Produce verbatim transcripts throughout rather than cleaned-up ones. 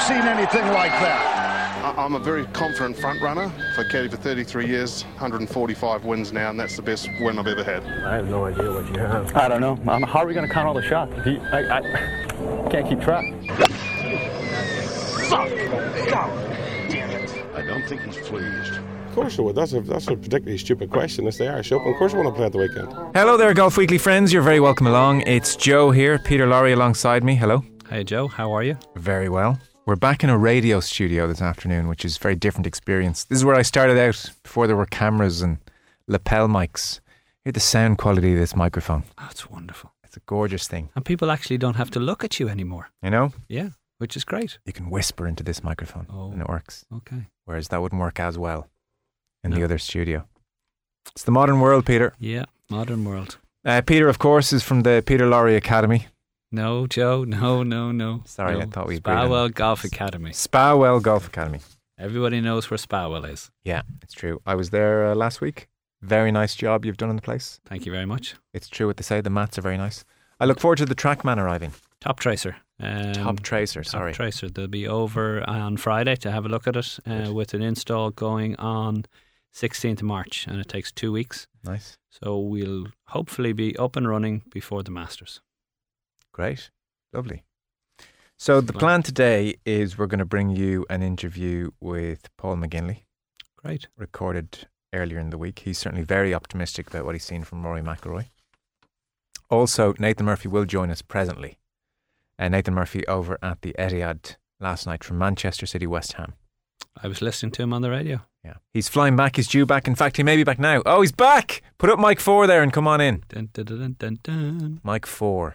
seen anything like that. I'm a very confident front runner. I've caddied for thirty-three years, one hundred forty-five wins now, and that's the best win I've ever had. I have no idea what you have. I don't know. Um, how are we going to count all the shots? If you, I, I can't keep track. Fuck! God damn it. I don't think he's pleased. Of course I would. That's a, that's a particularly stupid question. It's the Irish Open. Of course I want to play at the weekend. Hello there, Golf Weekly friends. You're very welcome along. It's Joe here, Peter Lorry alongside me. Hello. Hey Joe, how are you? Very well. We're back in a radio studio this afternoon, which is a very different experience. This is where I started out before there were cameras and lapel mics. Hear the sound quality of this microphone. Oh, it's wonderful. It's a gorgeous thing. And people actually don't have to look at you anymore. You know? Yeah, which is great. You can whisper into this microphone Oh, and it works. Okay. Whereas that wouldn't work as well in No. the other studio. It's the modern world, Peter. Yeah, modern world. Uh, Peter, of course, is from the Peter Lorry Academy. No, Joe, no, no, no. Sorry, no. I thought we agreed on Spawell that. Golf Academy. Spawell Golf Academy. Everybody knows where Spawell is. Yeah, it's true. I was there uh, last week. Very nice job you've done in the place. Thank you very much. It's true what they say. The mats are very nice. I look forward to the TrackMan arriving. Top Tracer. Um, Top Tracer, Top sorry. Tracer. They'll be over on Friday to have a look at it uh, with an install going on sixteenth of March, and it takes two weeks. Nice. So we'll hopefully be up and running before the Masters. Great. Lovely. So the plan today is we're going to bring you an interview with Paul McGinley. Great. Recorded earlier in the week. He's certainly very optimistic about what he's seen from Rory McIlroy. Also, Nathan Murphy will join us presently. Uh, Nathan Murphy over at the Etihad last night from Manchester City, West Ham. I was listening to him on the radio. Yeah, he's flying back. He's due back. In fact, he may be back now. Oh, he's back! Put up mic four there and come on in. Dun, dun, dun, dun, dun. Mic four.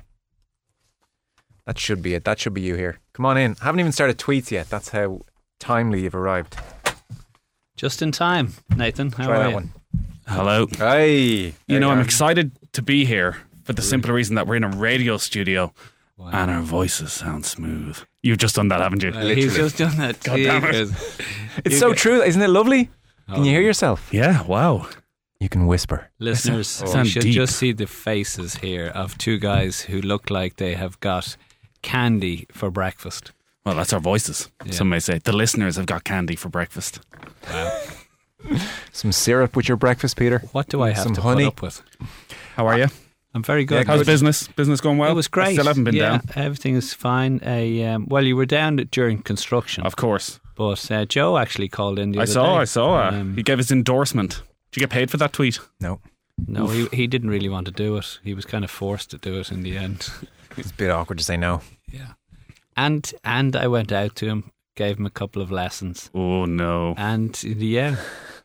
That should be it. That should be you here. Come on in. Haven't even started tweets yet. That's how timely you've arrived. Just in time, Nathan. How Try are that you? one. Hello. Hey. You know, There I'm are. excited to be here for the simple reason that we're in a radio studio Wow. and our voices sound smooth. You've just done that, haven't you? Uh, he's just done that. God damn it. Jesus. It's You so get- true. Isn't it lovely? Can Oh. you hear yourself? Yeah, wow. You can whisper. Listeners, you Sound should deep. just see the faces here of two guys who look like they have got candy for breakfast. Well, that's our voices, Yeah. some may say. The listeners have got candy for breakfast. Wow. Some syrup with your breakfast, Peter. What do I have Some to honey. put up with? How are you? I'm very good. How's business? Business going well? It was great. I still haven't been yeah, down. everything is fine. I, um, well, you were down during construction, Of course. but uh, Joe actually called in the I other saw, day. I saw. Uh, Um, he gave his endorsement. Did you get paid for that tweet? No. No, he he didn't really want to do it. He was kind of forced to do it in the end. It's a bit awkward to say no. Yeah. And and I went out to him, gave him a couple of lessons, Oh, no. and yeah,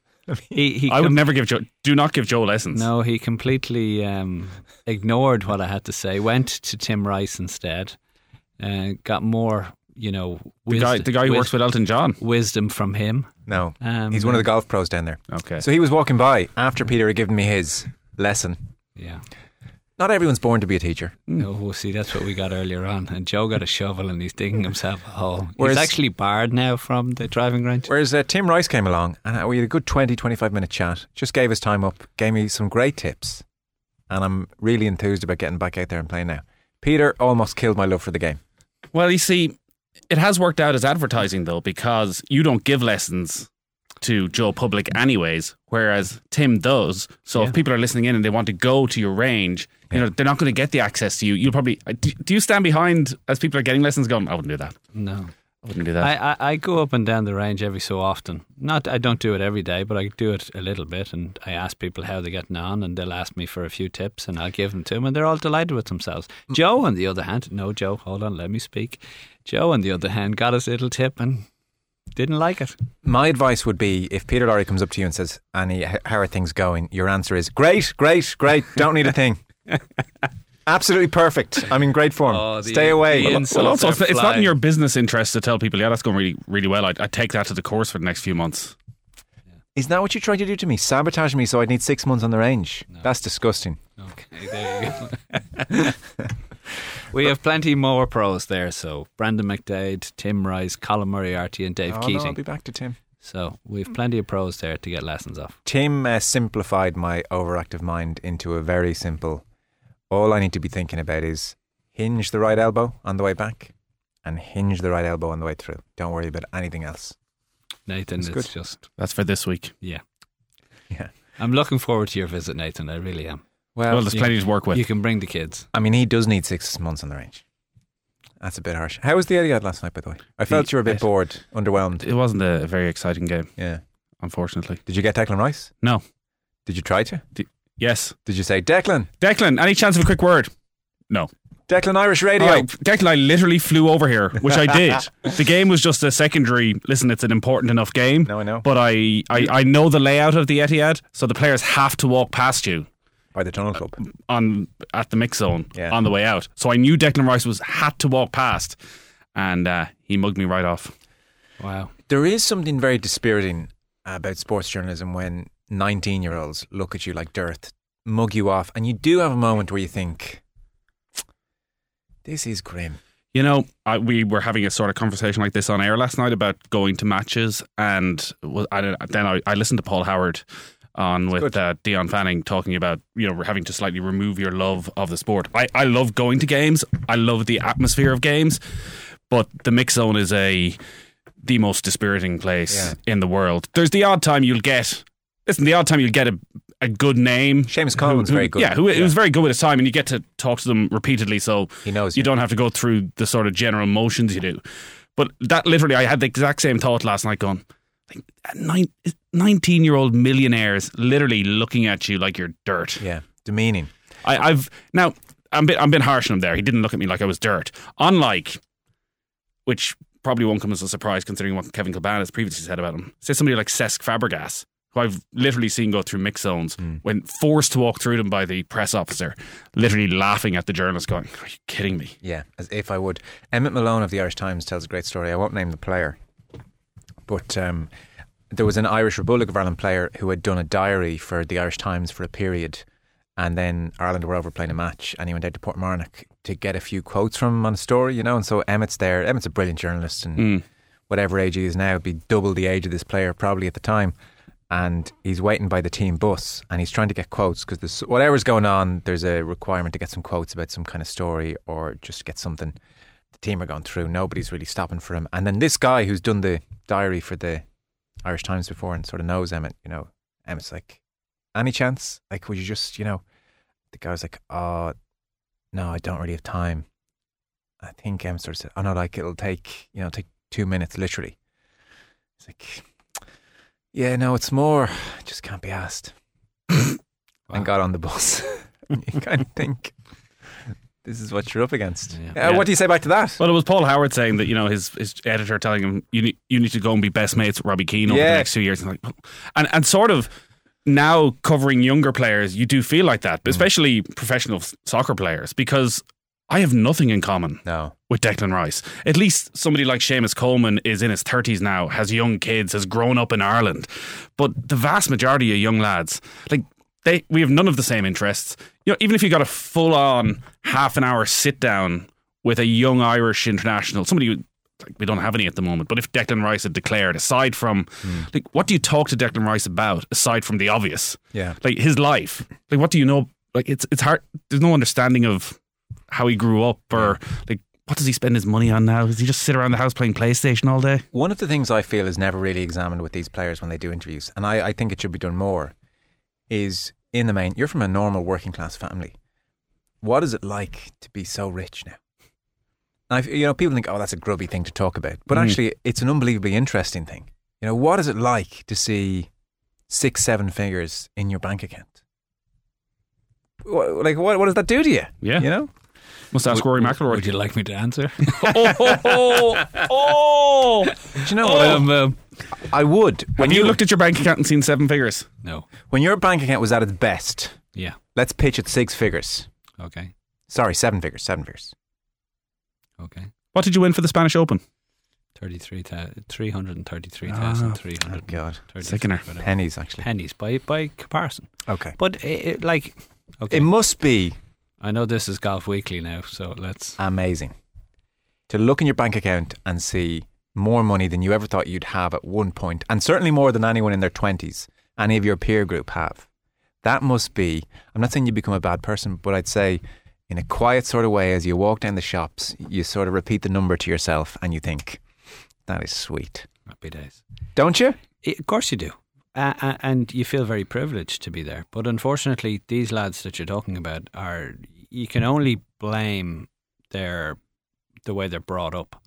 he he I would com- never give Joe... Do not give Joe lessons. No, he completely um, ignored what I had to say. Went to Tim Rice instead. Uh, got more, you know, The wisdom, guy, the guy who works with Elton John. wisdom from him. No. Um, He's one of the golf pros down there. Okay. So he was walking by after Peter had given me his lesson. Yeah. Not everyone's born to be a teacher. No, well, see, that's what we got earlier on. And Joe got a shovel and he's digging himself a hole. Whereas- he's actually barred now from the driving range. Whereas uh, Tim Rice came along and we had a good twenty, twenty-five minute chat. Just gave his time up, gave me some great tips. And I'm really enthused about getting back out there and playing now. Peter almost killed my love for the game. Well, you see, it has worked out as advertising, though, because you don't give lessons to Joe Public anyways, whereas Tim does. So Yeah. if people are listening in and they want to go to your range, you know, they're not going to get the access to you. You'll probably... Do, do you stand behind as people are getting lessons going, I wouldn't do that. No. I wouldn't do that. I, I, I go up and down the range every so often. Not I don't do it every day, but I do it a little bit, and I ask people how they're getting on, and they'll ask me for a few tips, and I'll give them to them, and they're all delighted with themselves. Joe, on the other hand, no, Joe, hold on, let me speak. Joe, on the other hand, got his little tip and didn't like it. My advice would be if Peter Lorry comes up to you and says, Annie, h- how are things going? Your answer is, great, great, great, don't need a thing. Absolutely perfect. I'm in great form. Oh, the- Stay away. the well, insults well, also, are it's, it's not in flying. your business interest to tell people, yeah, that's going really, really well. I'd, I'd take that to the course for the next few months. Is that what you tried to do to me? Sabotage me so I'd need six months on the range? That's disgusting. Okay, there you go. We have plenty more pros there, so Brandon McDade, Tim Rice, Colin Moriarty and Dave Oh, no, Keating. I'll be back to Tim. So we've plenty of pros there to get lessons off. Tim uh, simplified my overactive mind into a very simple, all I need to be thinking about is hinge the right elbow on the way back and hinge the right elbow on the way through. Don't worry about anything else. Nathan, It's it's good. just That's for this week. yeah. Yeah. I'm looking forward to your visit, Nathan. I really am. Well, Well, there's you- plenty to work with. You can bring the kids. I mean, he does need six months on the range. That's a bit harsh. How was the Etihad last night, by the way? I felt you were a bit it- bored, underwhelmed. It wasn't a very exciting game, Yeah. unfortunately. Did you get Declan Rice? No. Did you try to? Yes. Did you say, Declan? Declan, any chance of a quick word? No. Declan Irish Radio. All right, Declan, I literally flew over here, which I did. The game was just a secondary. Listen, it's an important enough game. No, I know. But I, I, I know the layout of the Etihad, so the players have to walk past you By the Tunnel Club. on at the mix zone Yeah. on the way out. So I knew Declan Rice was had to walk past, and uh, he mugged me right off. Wow. There is something very dispiriting about sports journalism when nineteen-year-olds look at you like dirt, mug you off, and you do have a moment where you think, this is grim. You know, I, we were having a sort of conversation like this on air last night about going to matches, and was, I, then I, I listened to Paul Howard on with uh, Dion Fanning talking about, you know, having to slightly remove your love of the sport. I, I love going to games. I love the atmosphere of games, but the mix zone is a the most dispiriting place Yeah. in the world. There's the odd time you'll get, listen, the odd time you'll get a a good name. Seamus Coleman's Who- who- very good. Yeah, who, who was very good with his time, and you get to talk to them repeatedly, so He knows you you. don't have to go through the sort of general motions you do. But that literally, I had the exact same thought last night going, like, nine, nineteen-year-old millionaires literally looking at you like you're dirt. Yeah, demeaning. I, I've now I'm bit I'm being harsh on him there. He didn't look at me like I was dirt. Unlike, which probably won't come as a surprise considering what Kevin Kilbane has previously said about him. Say somebody like Cesc Fabregas, who I've literally seen go through mix zones Hmm. when forced to walk through them by the press officer, literally laughing at the journalist, going, "Are you kidding me?" Yeah, as if I would. Emmett Malone of the Irish Times tells a great story. I won't name the player, but um, there was an Irish Republic of Ireland player who had done a diary for the Irish Times for a period, and then Ireland were over playing a match, and he went out to Portmarnock to get a few quotes from him on a story, you know. And so Emmett's there. Emmett's a brilliant journalist, and Mm. whatever age he is now, be double the age of this player probably at the time. And he's waiting by the team bus, and he's trying to get quotes because whatever's going on, there's a requirement to get some quotes about some kind of story or just get something the team are going through. Nobody's really stopping for him. And then this guy who's done the diary for the Irish Times before and sort of knows Emmett, you know, Emmett's like, any chance? Like, would you just, you know, the guy was like, oh, no, I don't really have time. I think Emmett sort of said, oh no, like it'll take, you know, take two minutes literally. It's like, yeah, no, it's more, I just can't be asked. And got on the bus. You kind of think, this is what you're up against. Yeah. Uh, What do you say back to that? Well, it was Paul Howard saying that, you know, his his editor telling him, you need, you need to go and be best mates with Robbie Keane over Yeah. the next two years. And, like, and, and sort of now covering younger players, you do feel like that, but especially professional s- soccer players, because I have nothing in common No. with Declan Rice. At least somebody like Seamus Coleman is in his thirties now, has young kids, has grown up in Ireland. But the vast majority of young lads, like, they, we have none of the same interests. You know, even if you got a full-on half an hour sit down with a young Irish international, somebody who, like, we don't have any at the moment, but if Declan Rice had declared, aside from, like, what do you talk to Declan Rice about aside from the obvious? Yeah. Like, his life. Like, what do you know? Like, it's it's hard. There's no understanding of how he grew up, or like, what does he spend his money on now? Does he just sit around the house playing PlayStation all day? One of the things I feel is never really examined with these players when they do interviews, and I, I think it should be done more, is in the main, you're from a normal working class family. What is it like to be so rich now? And I, you know, people think, oh, that's a grubby thing to talk about. But Mm. actually, it's an unbelievably interesting thing. You know, what is it like to see six, seven figures in your bank account? What, like, what, what does that do to you? Yeah. You know? Must ask Rory McIlroy. Would you like me to answer? oh, oh, oh. Do you know what? um, um, I would. Have you looked at your bank account and seen seven figures? no. When your bank account was at its best, Yeah. let's pitch it six figures. Okay. Sorry, seven figures, seven figures. Okay. What did you win for the Spanish Open? Thirty-three thousand three hundred and thirty-three thousand three Oh, hundred. God. Sickener. Pennies, actually. Pennies by by comparison, Okay. but it, it, like, okay. It must be I know this is Golf Weekly now, so let's. amazing to look in your bank account and see more money than you ever thought you'd have at one point, and certainly more than anyone in their twenties, any of your peer group have. That must be, I'm not saying you become a bad person, but I'd say in a quiet sort of way, as you walk down the shops, you sort of repeat the number to yourself and you think, that is sweet. Happy days. Don't you? Of course you do. Uh, and you feel very privileged to be there. But unfortunately, these lads that you're talking about are, you can only blame their the way they're brought up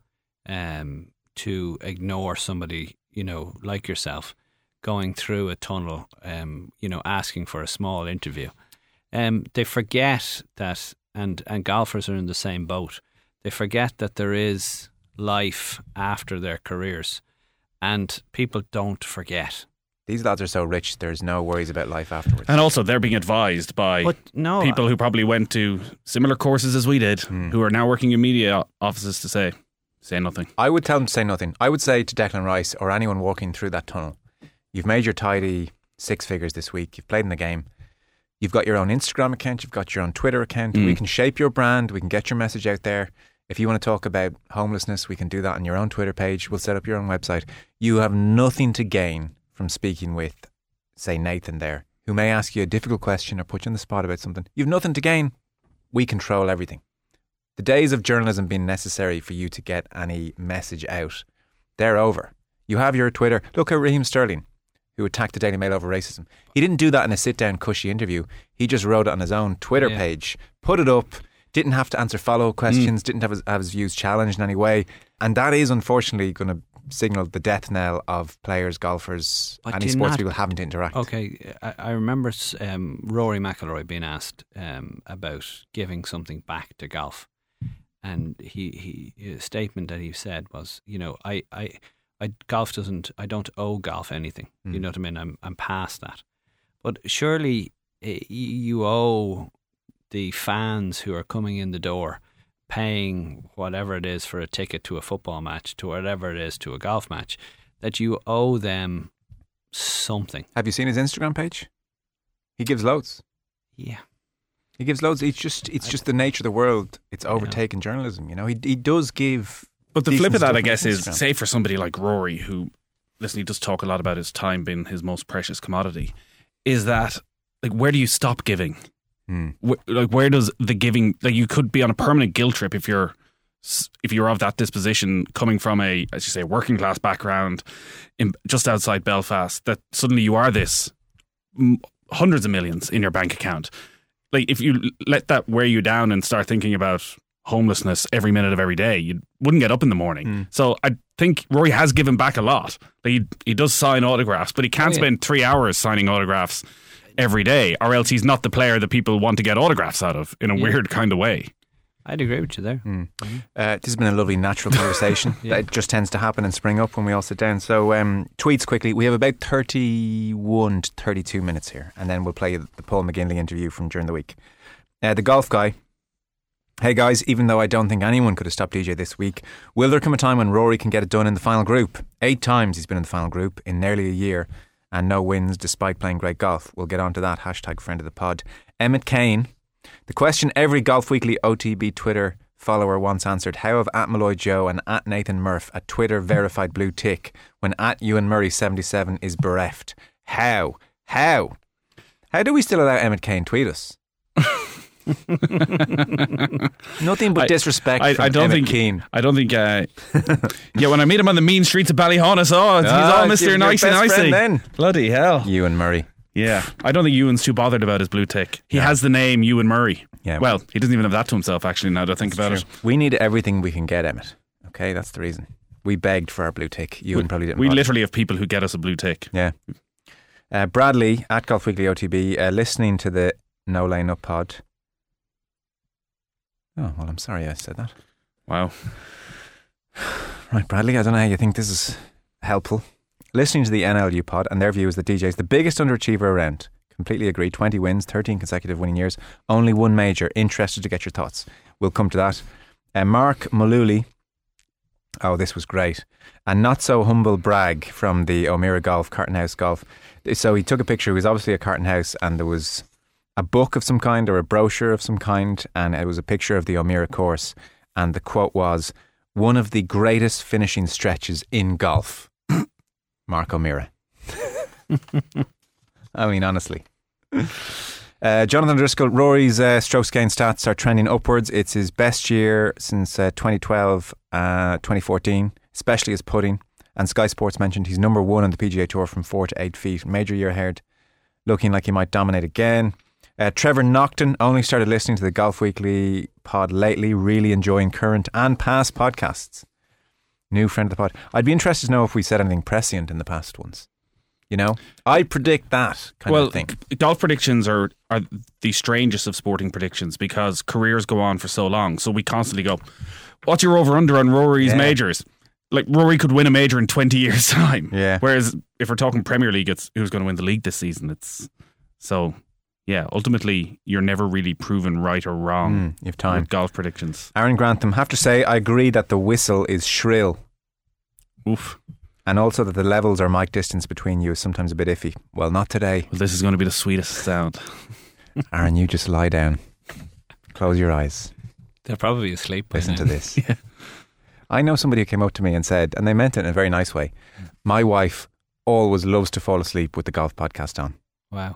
um, to ignore somebody, you know, like yourself, going through a tunnel, um, you know, asking for a small interview. Um, they forget that, and, and golfers are in the same boat, they forget that there is life after their careers, and people don't forget. These lads are so rich, there's no worries about life afterwards. And also, they're being advised by But no, people who probably went to similar courses as we did, Hmm. who are now working in media offices to say, say nothing. I would tell them to say nothing. I would say to Declan Rice or anyone walking through that tunnel, you've made your tidy six figures this week, you've played in the game, you've got your own Instagram account, you've got your own Twitter account, Mm. we can shape your brand, we can get your message out there. If you want to talk about homelessness, we can do that on your own Twitter page, we'll set up your own website. You have nothing to gain from speaking with, say, Nathan there, who may ask you a difficult question or put you on the spot about something. You've nothing to gain. We control everything. The days of journalism being necessary for you to get any message out, they're over. You have your Twitter. Look at Raheem Sterling, who attacked the Daily Mail over racism. He didn't do that in a sit-down, cushy interview. He just wrote it on his own Twitter Yeah. page, put it up, didn't have to answer follow-up questions, mm. didn't have his, have his views challenged in any way. And that is unfortunately going to signal the death knell of players, golfers, But any do sports not- people having to interact. Okay, I, I remember um, Rory McIlroy being asked um, about giving something back to golf, and he, he his statement that he said was, you know, I, I, I golf doesn't, I don't owe golf anything. Mm. You know what I mean? I'm I'm past that. But surely uh, you owe the fans who are coming in the door, paying whatever it is for a ticket to a football match, to whatever it is to a golf match, that you owe them something. Have you seen his Instagram page? He gives loads. Yeah. He gives loads. It's just it's just the nature of the world. It's overtaken journalism. You know, he he does give. But the flip decent of that, stuff I on guess, is Instagram. say for somebody like Rory, who, listen, he does talk a lot about his time being his most precious commodity, is that, like, where do you stop giving? Hmm. Wh- like, where does the giving, like, you could be on a permanent guilt trip if you're if you're of that disposition, coming from a, as you say, working class background in just outside Belfast, that suddenly you are this m- hundreds of millions in your bank account. Like, if you let that wear you down and start thinking about homelessness every minute of every day, you wouldn't get up in the morning. Mm. So I think Rory has given back a lot. Like, he he does sign autographs, but he can't Oh, yeah. spend three hours signing autographs every day, or else he's not the player that people want to get autographs out of in a Yeah. weird kind of way. I'd agree with you there. Mm. Uh, this has been a lovely natural conversation. Yeah. It just tends to happen and spring up when we all sit down. So um, tweets quickly. We have about thirty-one to thirty-two minutes here, and then we'll play the Paul McGinley interview from during the week. Uh, the golf guy. Hey guys, even though I don't think anyone could have stopped D J this week, will there come a time when Rory can get it done in the final group? Eight times he's been in the final group in nearly a year and no wins despite playing great golf. We'll get on to that. Hashtag friend of the pod. Emmett Kane. The question every Golf Weekly O T B Twitter follower once answered: how have at Malloy Joe and at Nathan Murph a Twitter verified blue tick when at Ewan Murray seventy-seven is bereft? How? How? How do we still allow Emmett Kane tweet us? Nothing but I- disrespect I, from I don't Emmett think. Kane. I don't think. Uh, yeah, when I meet him on the mean streets of Ballyhonus, oh, he's Ah, all you're Mister your Nice and best Icy. friend then. Bloody hell! Ewan Murray. Yeah, I don't think Ewan's too bothered about his blue tick. He No. has the name Ewan Murray. Yeah. Well, he doesn't even have that to himself, actually, now that I think about it. We need everything we can get, Emmett. Okay, that's the reason. We begged for our blue tick. Ewan probably didn't. We bother. literally have people who get us a blue tick. Yeah. Uh, Bradley at Golf Weekly O T B, uh, listening to the No Lane Up pod. Oh, well, I'm sorry I said that. Wow. Right, Bradley, I don't know how you think this is helpful. Listening to the N L U pod, and their view is that D J is the biggest underachiever around. Completely agree. twenty wins, thirteen consecutive winning years, only one major. Interested to get your thoughts. We'll come to that. Uh, Mark Maluli. Oh, this was great. A not so humble brag from the O'Meara Golf, Carton House Golf. So he took a picture. It was obviously a Carton House, and there was a book of some kind or a brochure of some kind, and it was a picture of the O'Meara course. And the quote was, "One of the greatest finishing stretches in golf." Mark O'Meara. I mean, honestly. Uh, Jonathan Driscoll, Rory's uh, strokes gain stats are trending upwards. It's his best year since uh, twenty twelve, uh, twenty fourteen, especially his putting. And Sky Sports mentioned he's number one on the P G A Tour from four to eight feet. Major year ahead, looking like he might dominate again. Uh, Trevor Nocton only started listening to the Golf Weekly pod lately, really enjoying current and past podcasts. New friend of the pod. I'd be interested to know if we said anything prescient in the past ones. You know, I predict that kind well, of thing. Golf predictions are, are the strangest of sporting predictions because careers go on for so long. So we constantly go, what's your over-under on Rory's Yeah. majors? Like, Rory could win a major in twenty years' time. Yeah. Whereas if we're talking Premier League, it's who's going to win the league this season. It's so, yeah, ultimately, you're never really proven right or wrong Mm, you have time. with golf predictions. Aaron Grantham, have to say, I agree that the whistle is shrill. Oof. And also that the levels or mic distance between you is sometimes a bit iffy. Well, not today. Well, this is going to be the sweetest sound. Aaron, you just lie down. Close your eyes. They're probably asleep by Listen now. to this. Yeah. I know somebody who came up to me and said, and they meant it in a very nice way, my wife always loves to fall asleep with the golf podcast on. Wow.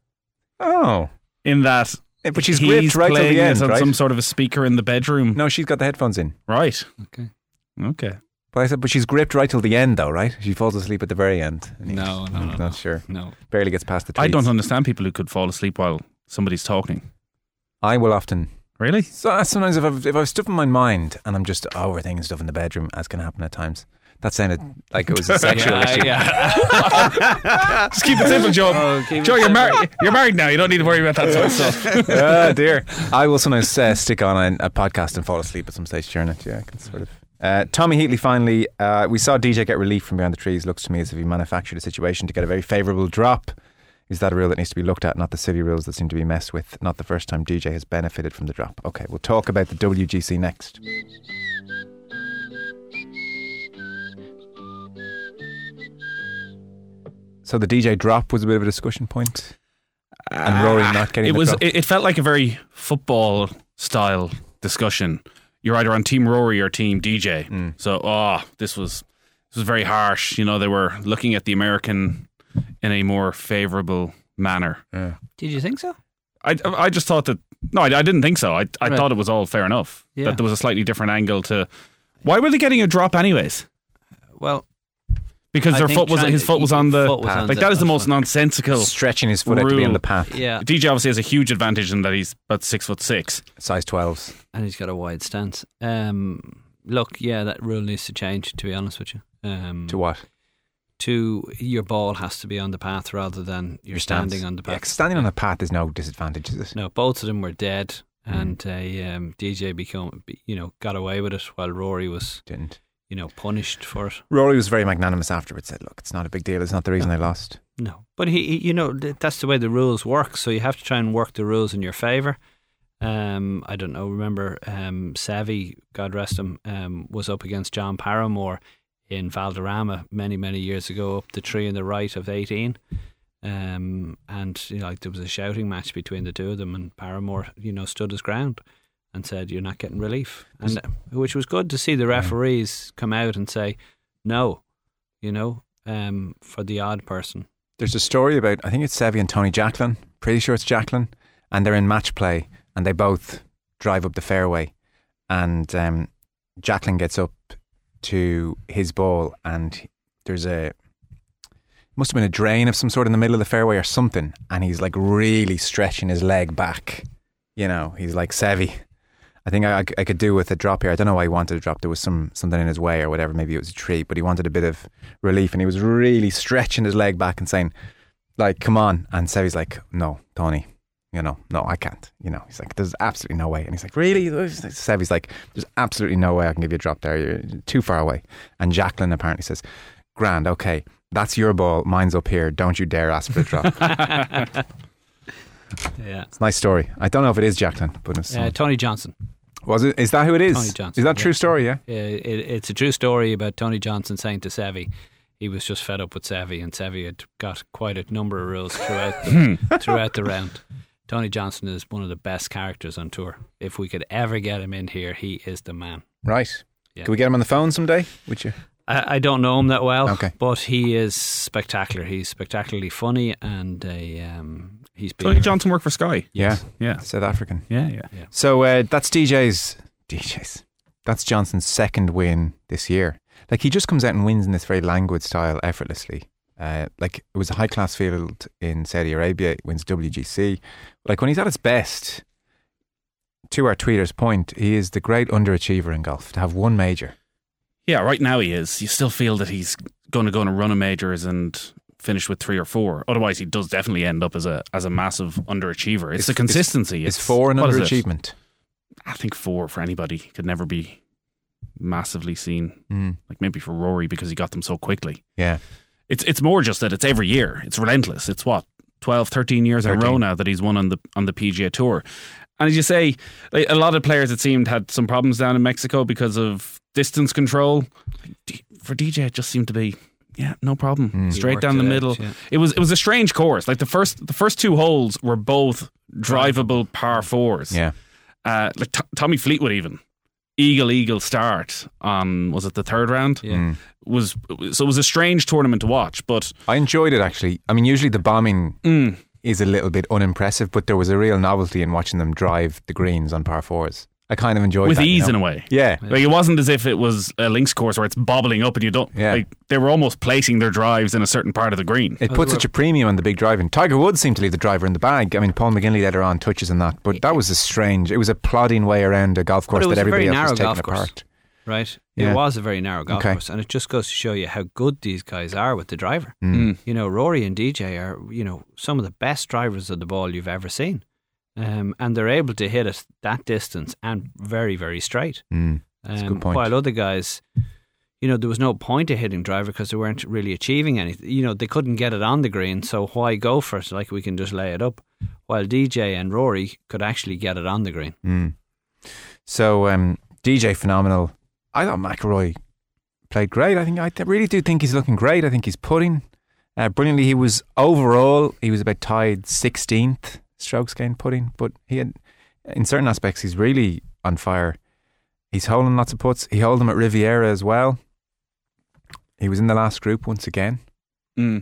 Oh. In that, But she's he's gripped right till playing the it end, on right? some sort of a speaker in the bedroom. No, she's got the headphones in. Right. Okay. Okay. But I said, but she's gripped right till the end though, right? She falls asleep at the very end. And he- No, no, I'm no, not no. sure. No. Barely gets past the tweets. I don't understand people who could fall asleep while somebody's talking. I will often. Really? So sometimes if I've, if I've stuff in my mind and I'm just overthinking stuff in the bedroom, as can happen at times. That sounded like it was a sexual Yeah, issue. yeah. Just keep it simple, Joe. Oh, keep it Joe, you're simple. married. You're married now. You don't need to worry about that sort of stuff. Oh dear. I will sometimes uh, stick on a, a podcast and fall asleep at some stage during it. Yeah, I can sort of. Uh, Tommy Heatley finally, uh, we saw D J get relief from behind the trees. Looks to me as if he manufactured a situation to get a very favourable drop. Is that a rule that needs to be looked at, not the silly rules that seem to be messed with? Not the first time D J has benefited from the drop. Okay, we'll talk about the W G C next. So the D J drop was a bit of a discussion point, and Rory not getting It the was. drop. It, it felt like a very football style discussion. You're either on Team Rory or Team D J. Mm. So, oh, this was this was very harsh. You know, they were looking at the American in a more favourable manner. Yeah. Did you think so? I I just thought that. No, I, I didn't think so. I I Right. thought it was all fair enough. Yeah. That there was a slightly different angle to. Why were they getting a drop anyways? Well, Because I their think foot was trying his to- foot was on the foot was on like the- that is the most that's nonsensical. Stretching his foot out to be on Rule. the path. yeah. D J obviously has a huge advantage in that he's about six foot six. Size twelves. And he's got a wide stance. Um, look, yeah, that rule needs to change, to be honest with you. Um, To what? to your ball has to be on the path rather than you're Your stance. standing on the Yeah, path. 'cause standing on the path is no disadvantage, is it? No, both of them were dead, Mm. and uh, um, D J become, you know, got away with it while Rory was, Didn't. you know, punished for it. Rory was very magnanimous afterwards. Said, "Look, it's not a big deal. It's not the reason I lost." No, but he, he, you know, th- that's the way the rules work. So you have to try and work the rules in your favour. Um, I don't know. Remember, um, Savvy, God rest him, um, was up against John Paramore in Valderrama many, many years ago, up the tree on the right of eighteen. Um, and you know, like there was a shouting match between the two of them, and Paramore, you know, stood his ground and said, "You're not getting relief," and uh, which was good to see the referees come out and say, "No," you know, um, for the odd person. There's a story about, I think it's Seve and Tony Jacklin. Pretty sure it's Jacklin, and they're in match play, and they both drive up the fairway, and um, Jacklin gets up to his ball, and there's a must have been a drain of some sort in the middle of the fairway or something, and he's like really stretching his leg back. You know, he's like, Seve, I think I, I could do with a drop here. I don't know why he wanted a drop. There was some something in his way or whatever. Maybe it was a tree, but he wanted a bit of relief, and he was really stretching his leg back and saying, like, come on. And Seve's like, no, Tony, you know, no, I can't. You know, he's like, there's absolutely no way. And he's like, really? Seve's like, there's absolutely no way I can give you a drop there. You're too far away. And Jacklin apparently says, grand, okay, that's your ball. Mine's up here. Don't you dare ask for a drop. Yeah, It's a nice story. I don't know if it is Jacklin, but it's uh, Tony Johnson. was it? Is that who it is? Tony Johnson, Is that a true yeah. story? Yeah. Uh, it, it's a true story about Tony Johnson saying to Seve, he was just fed up with Seve, and Seve had got quite a number of rules throughout the, throughout the round. Tony Johnson is one of the best characters on tour. If we could ever get him in here, he is the man. Right. Yeah. Can we get him on the phone someday? Would you? I, I don't know him that well, Okay. but he is spectacular. He's spectacularly funny, and a, um, he's been. Tony Johnson worked for Sky. Yeah, Yeah. South African. Yeah, yeah. So uh, that's D J's. D J's. That's Johnson's second win this year. Like, he just comes out and wins in this very languid style effortlessly. Uh, like, it was a high class field in Saudi Arabia. He wins W G C. Like, when he's at his best, to our tweeter's point, he is the great underachiever in golf to have one major. Yeah, right now he is. You still feel that he's going to go on a run of majors and finish with three or four. Otherwise, he does definitely end up as a as a massive underachiever. It's, It's- the consistency. It's four an what is it? underachievement. I think four for anybody could never be massively seen. Mm, Like maybe for Rory because he got them so quickly. yeah. It's it's more just that it's every year. It's relentless. It's what twelve, thirteen years in a row thirteen. now that he's won on the on the P G A Tour. And as you say, like, a lot of players it seemed had some problems down in Mexico because of distance control. D- For D J, it just seemed to be yeah, no problem, Mm. straight worked down the it out, middle. yeah. It was it was a strange course. Like the first the first two holes were both drivable par fours. Yeah. Uh, like T- Tommy Fleetwood even eagle eagle start on was it the third round? Yeah. Mm. Was so it was a strange tournament to watch, but I enjoyed it, actually. I mean, usually the bombing mm, is a little bit unimpressive, but there was a real novelty in watching them drive the greens on par fours. I kind of enjoyed with that. you ease know? in a way. Yeah. Like it wasn't as if it was a links course where it's bobbling up and you don't. Yeah. Like they were almost placing their drives in a certain part of the green. It put such a premium on the big driving. Tiger Woods seemed to leave the driver in the bag. I mean, Paul McGinley later on touches on that, but that was a strange. It was a plodding way around a golf course it was that a very everybody else narrow was taking golf course. apart. Right? Yeah. It was a very narrow golf Okay. course, and it just goes to show you how good these guys are with the driver. Mm. You know, Rory and D J are, you know, some of the best drivers of the ball you've ever seen. Um, and they're able to hit it that distance and very, very straight. Mm. That's a Um, good point. While other guys, you know, there was no point of hitting driver because they weren't really achieving anything. You know, they couldn't get it on the green, so why go for it? Like, we can just lay it up. While D J and Rory could actually get it on the green. Mm. So um, D J phenomenal. I thought McIlroy played great. I think I th- really do think he's looking great. I think he's putting uh, brilliantly. He was overall he was about tied sixteenth strokes gained putting, but he had in certain aspects he's really on fire. He's holding lots of putts. He held them at Riviera as well. He was in the last group once again. Mm.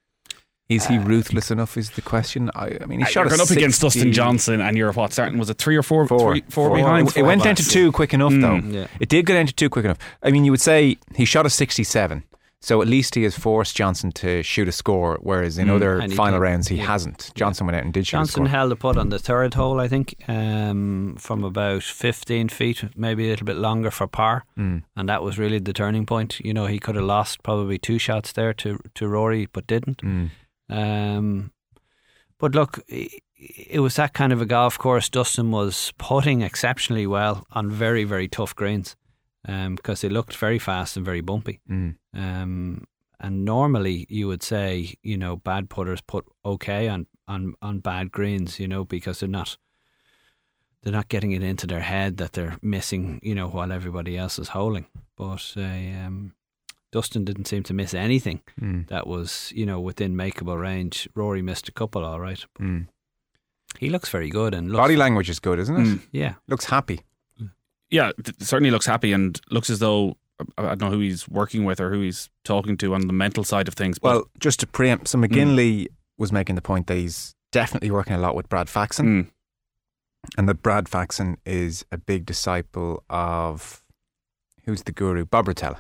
Is he ruthless enough? Is the question. I, I mean, he Uh, shot you're a going up against sixty Dustin Johnson, and you're what starting? Was it three or four? Four. Three, four, Four. behind. It went down to two quick enough, Mm. though. Yeah. It did go down to two quick enough. I mean, you would say he shot a sixty-seven, so at least he has forced Johnson to shoot a score, whereas in Mm. other And he final did. rounds he Yeah. hasn't. Johnson went out and did shoot Johnson a score. held a putt on the third hole, I think, um, from about fifteen feet, maybe a little bit longer for par. Mm. And that was really the turning point. You know, he could have lost probably two shots there to, to Rory, but didn't. Mm. Um, but look, i- it was that kind of a golf course. Dustin was putting exceptionally well on very, very tough greens um, because they looked very fast and very bumpy. Mm. Um, and normally you would say, you know, bad putters put okay on, on, on bad greens, you know, because they're not they're not getting it into their head that they're missing, you know, while everybody else is holing. But uh, um, Dustin didn't seem to miss anything Mm. that was, you know, within makeable range. Rory missed a couple, all right. But Mm. he looks very good and looks, Body language is good, isn't it? Mm. yeah. Looks happy. Yeah, th- certainly looks happy and looks as though I don't know who he's working with or who he's talking to on the mental side of things. But, Well, just to preempt, so McGinley was making the point that he's definitely working a lot with Brad Faxon, mm, and that Brad Faxon is a big disciple of who's the guru, Bob Rotella.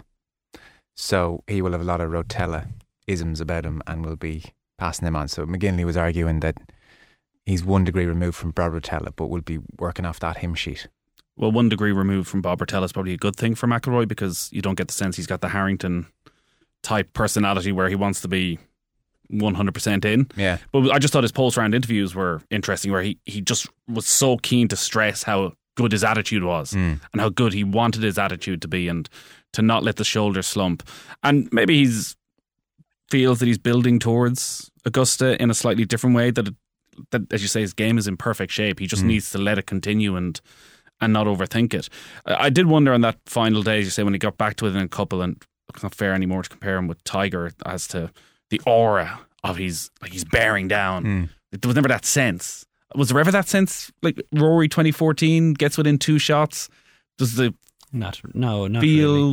So he will have a lot of Rotella isms about him and will be passing them on. So McGinley was arguing that he's one degree removed from Bob Rotella, but will be working off that hymn sheet. well, one degree removed from Bob Rotella is probably a good thing for McIlroy because you don't get the sense he's got the Harrington type personality where he wants to be one hundred percent in. Yeah. But I just thought his post-round interviews were interesting where he, he just was so keen to stress how good his attitude was Mm. and how good he wanted his attitude to be and to not let the shoulders slump. And maybe he's feels that he's building towards Augusta in a slightly different way, that, it, that as you say, his game is in perfect shape. He just Mm. needs to let it continue and and not overthink it. I, I did wonder on that final day, as you say, when he got back to within a couple, and it's not fair anymore to compare him with Tiger as to the aura of he's like he's bearing down. Mm. There was never that sense. Was there ever that sense? Like Rory twenty fourteen gets within two shots. Does the Not, no, not really. field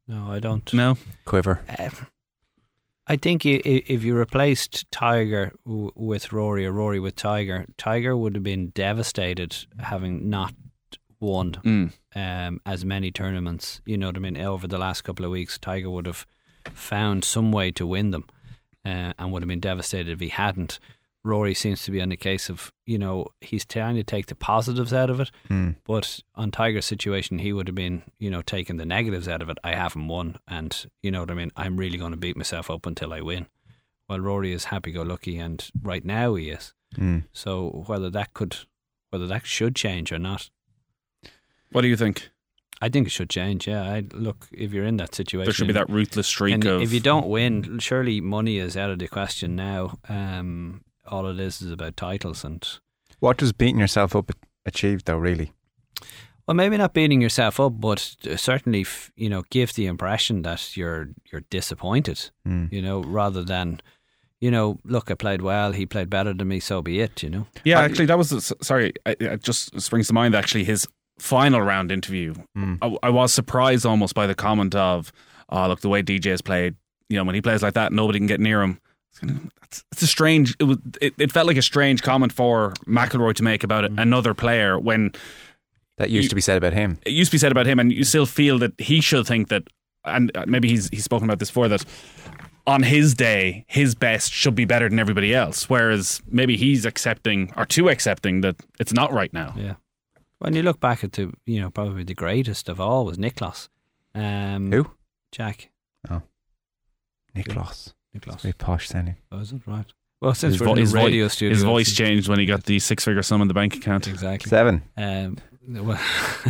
No, I don't. No. Quiver. Uh, I think i- i- if you replaced Tiger w- with Rory or Rory with Tiger, Tiger would have been devastated having not won Mm. um, as many tournaments. You know what I mean? Over the last couple of weeks, Tiger would have found some way to win them uh, and would have been devastated if he hadn't. Rory seems to be on the case of, you know, he's trying to take the positives out of it, Mm. but on Tiger's situation, he would have been, you know, taking the negatives out of it. I haven't won, and you know what I mean? I'm really going to beat myself up until I win. Well, Rory is happy-go-lucky, and right now he is. Mm. So whether that could, whether that should change or not, What do you think? I think it should change. Yeah, I look, if you're in that situation, There should be that ruthless streak and of. if you don't win, surely money is out of the question now. Um, all it is is about titles, and What does beating yourself up achieve, though, really? well, maybe not beating yourself up, but certainly, f- you know, give the impression that you're you're disappointed. Mm. You know, rather than, you know, look, I played well, he played better than me, so be it. You know. Yeah, actually, that was the- sorry. I- It just springs to mind actually his final round interview. Mm. I, I was surprised almost by the comment of, "Oh, look, the way D J has played. You know, when he plays like that, nobody can get near him." It's, kind of, it's, it's a strange. It was. It, it felt like a strange comment for McIlroy to make about it, another player when That used You- to be said about him. it used to be said about him, and you still feel that he should think that. And maybe he's he's spoken about this before, that on his day, his best should be better than everybody else. Whereas maybe he's accepting or too accepting that it's not right now. Yeah. When you look back at the, you know, probably the greatest of all was Nicklaus. Um, Who? Jack. Niklas. Nicklaus. Very posh sounding. Was it right? Well, since His, we're vo- in his, the vo- radio studio, his voice it's- changed when he got the six-figure sum in the bank account. Exactly. Seven. Um, well,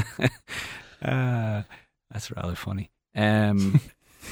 uh, that's rather funny. Um,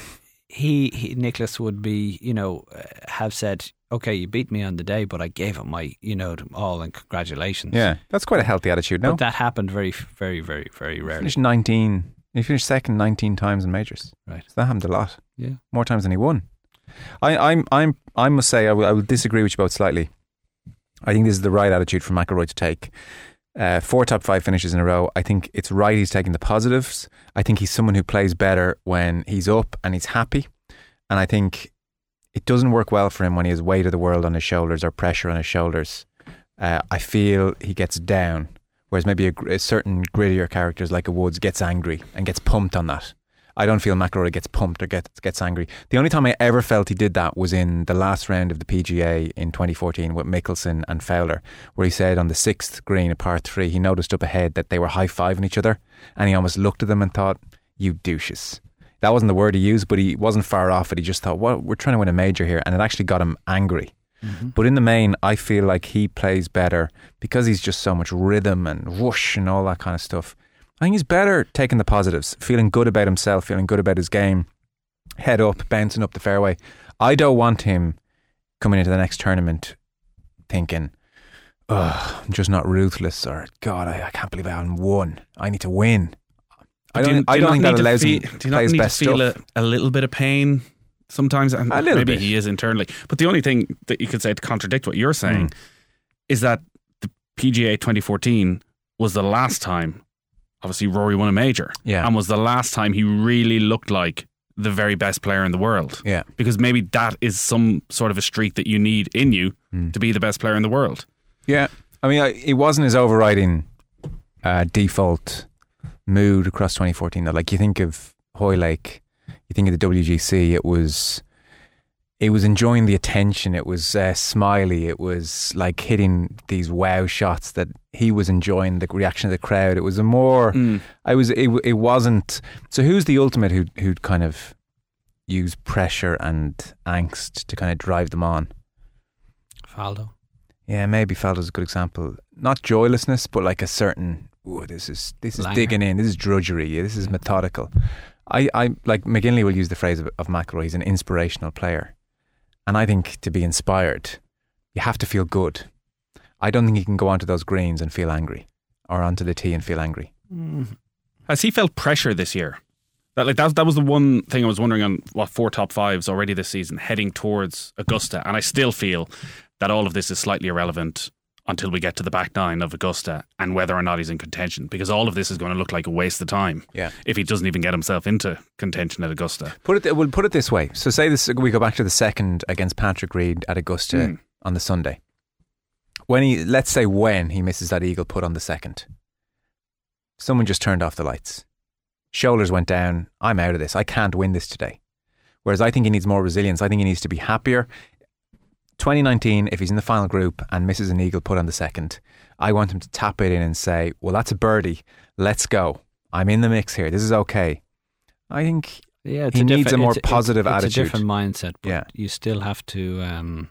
he, he, Nicholas would be, you know, uh, have said, "Okay, you beat me on the day, but I gave him my, you know, all and congratulations." Yeah, that's quite a healthy attitude, no? But that happened very, very, very, very He rarely. finished nineteen. He finished second nineteen times in majors. Right. So that happened a lot. Yeah. More times than he won. I, I'm, I'm, I must say, I will, I will disagree with you both slightly. I think this is the right attitude for McIlroy to take. Uh, four top five finishes in a row. I think it's right he's taking the positives. I think he's someone who plays better when he's up and he's happy. And I think it doesn't work well for him when he has weight of the world on his shoulders or pressure on his shoulders. Uh, I feel he gets down, whereas maybe a, gr- a certain grittier characters like a Woods gets angry and gets pumped on that. I don't feel McIlroy gets pumped or gets gets angry. The only time I ever felt he did that was in the last round of the P G A in twenty fourteen with Mickelson and Fowler, where he said on the sixth green of par three, he noticed up ahead that they were high-fiving each other, and he almost looked at them and thought, "You douches." That wasn't the word he used, but he wasn't far off it. He just thought, well, we're trying to win a major here, and it actually got him angry. Mm-hmm. But in the main, I feel like he plays better because he's just so much rhythm and whoosh and all that kind of stuff. I think he's better taking the positives, feeling good about himself, feeling good about his game, head up, bouncing up the fairway. I don't want him coming into the next tournament thinking, oh, I'm just not ruthless, or God, I, I can't believe I haven't won. I need to win. I don't, Do you- I do you don't not think that need to allows feel- him to Do you play not his need to best feel stuff. a, a little bit of pain sometimes? And A little maybe bit. he is internally. But the only thing that you could say to contradict what you're saying Mm. is that the P G A twenty fourteen was the last time, obviously, Rory won a major. Yeah. And was the last time he really looked like the very best player in the world. Yeah. Because maybe that is some sort of a streak that you need in you Mm. to be the best player in the world. Yeah, I mean, I, it wasn't his overriding uh, default mood across twenty fourteen. Though, like you think of Hoylake, you think of the W G C. It was, it was enjoying the attention. It was uh, smiley. It was like hitting these wow shots that he was enjoying the reaction of the crowd. It was a more, Mm. I was, it, it wasn't. So who's the ultimate who who'd kind of use pressure and angst to kind of drive them on? Faldo. Yeah, maybe Faldo's a good example. Not joylessness, but like a certain, ooh, this is this is Langer. digging in. This is drudgery. This is methodical. I, I like McGinley will use the phrase of, of McIlroy. He's an inspirational player, and I think to be inspired, you have to feel good. I don't think you can go onto those greens and feel angry, or onto the tee and feel angry. Has he felt pressure this year? That like that that was the one thing I was wondering on what four top fives already this season heading towards Augusta, and I still feel that all of this is slightly irrelevant until we get to the back nine of Augusta and whether or not he's in contention, because all of this is going to look like a waste of time Yeah. if he doesn't even get himself into contention at Augusta. Put it. We'll put it this way. So say this. We go back to the second against Patrick Reed at Augusta Mm. on the Sunday. When he, let's say, when he misses that eagle put on the second, someone just turned off the lights. Shoulders went down. I'm out of this. I can't win this today. Whereas I think he needs more resilience. I think he needs to be happier. twenty nineteen, if he's in the final group and misses an eagle put on the second, I want him to tap it in and say, well, that's a birdie. Let's go. I'm in the mix here. This is okay. I think Yeah, it's he a needs different- a more it's- positive it's, attitude. It's a different mindset, but Yeah. you still have to. Um,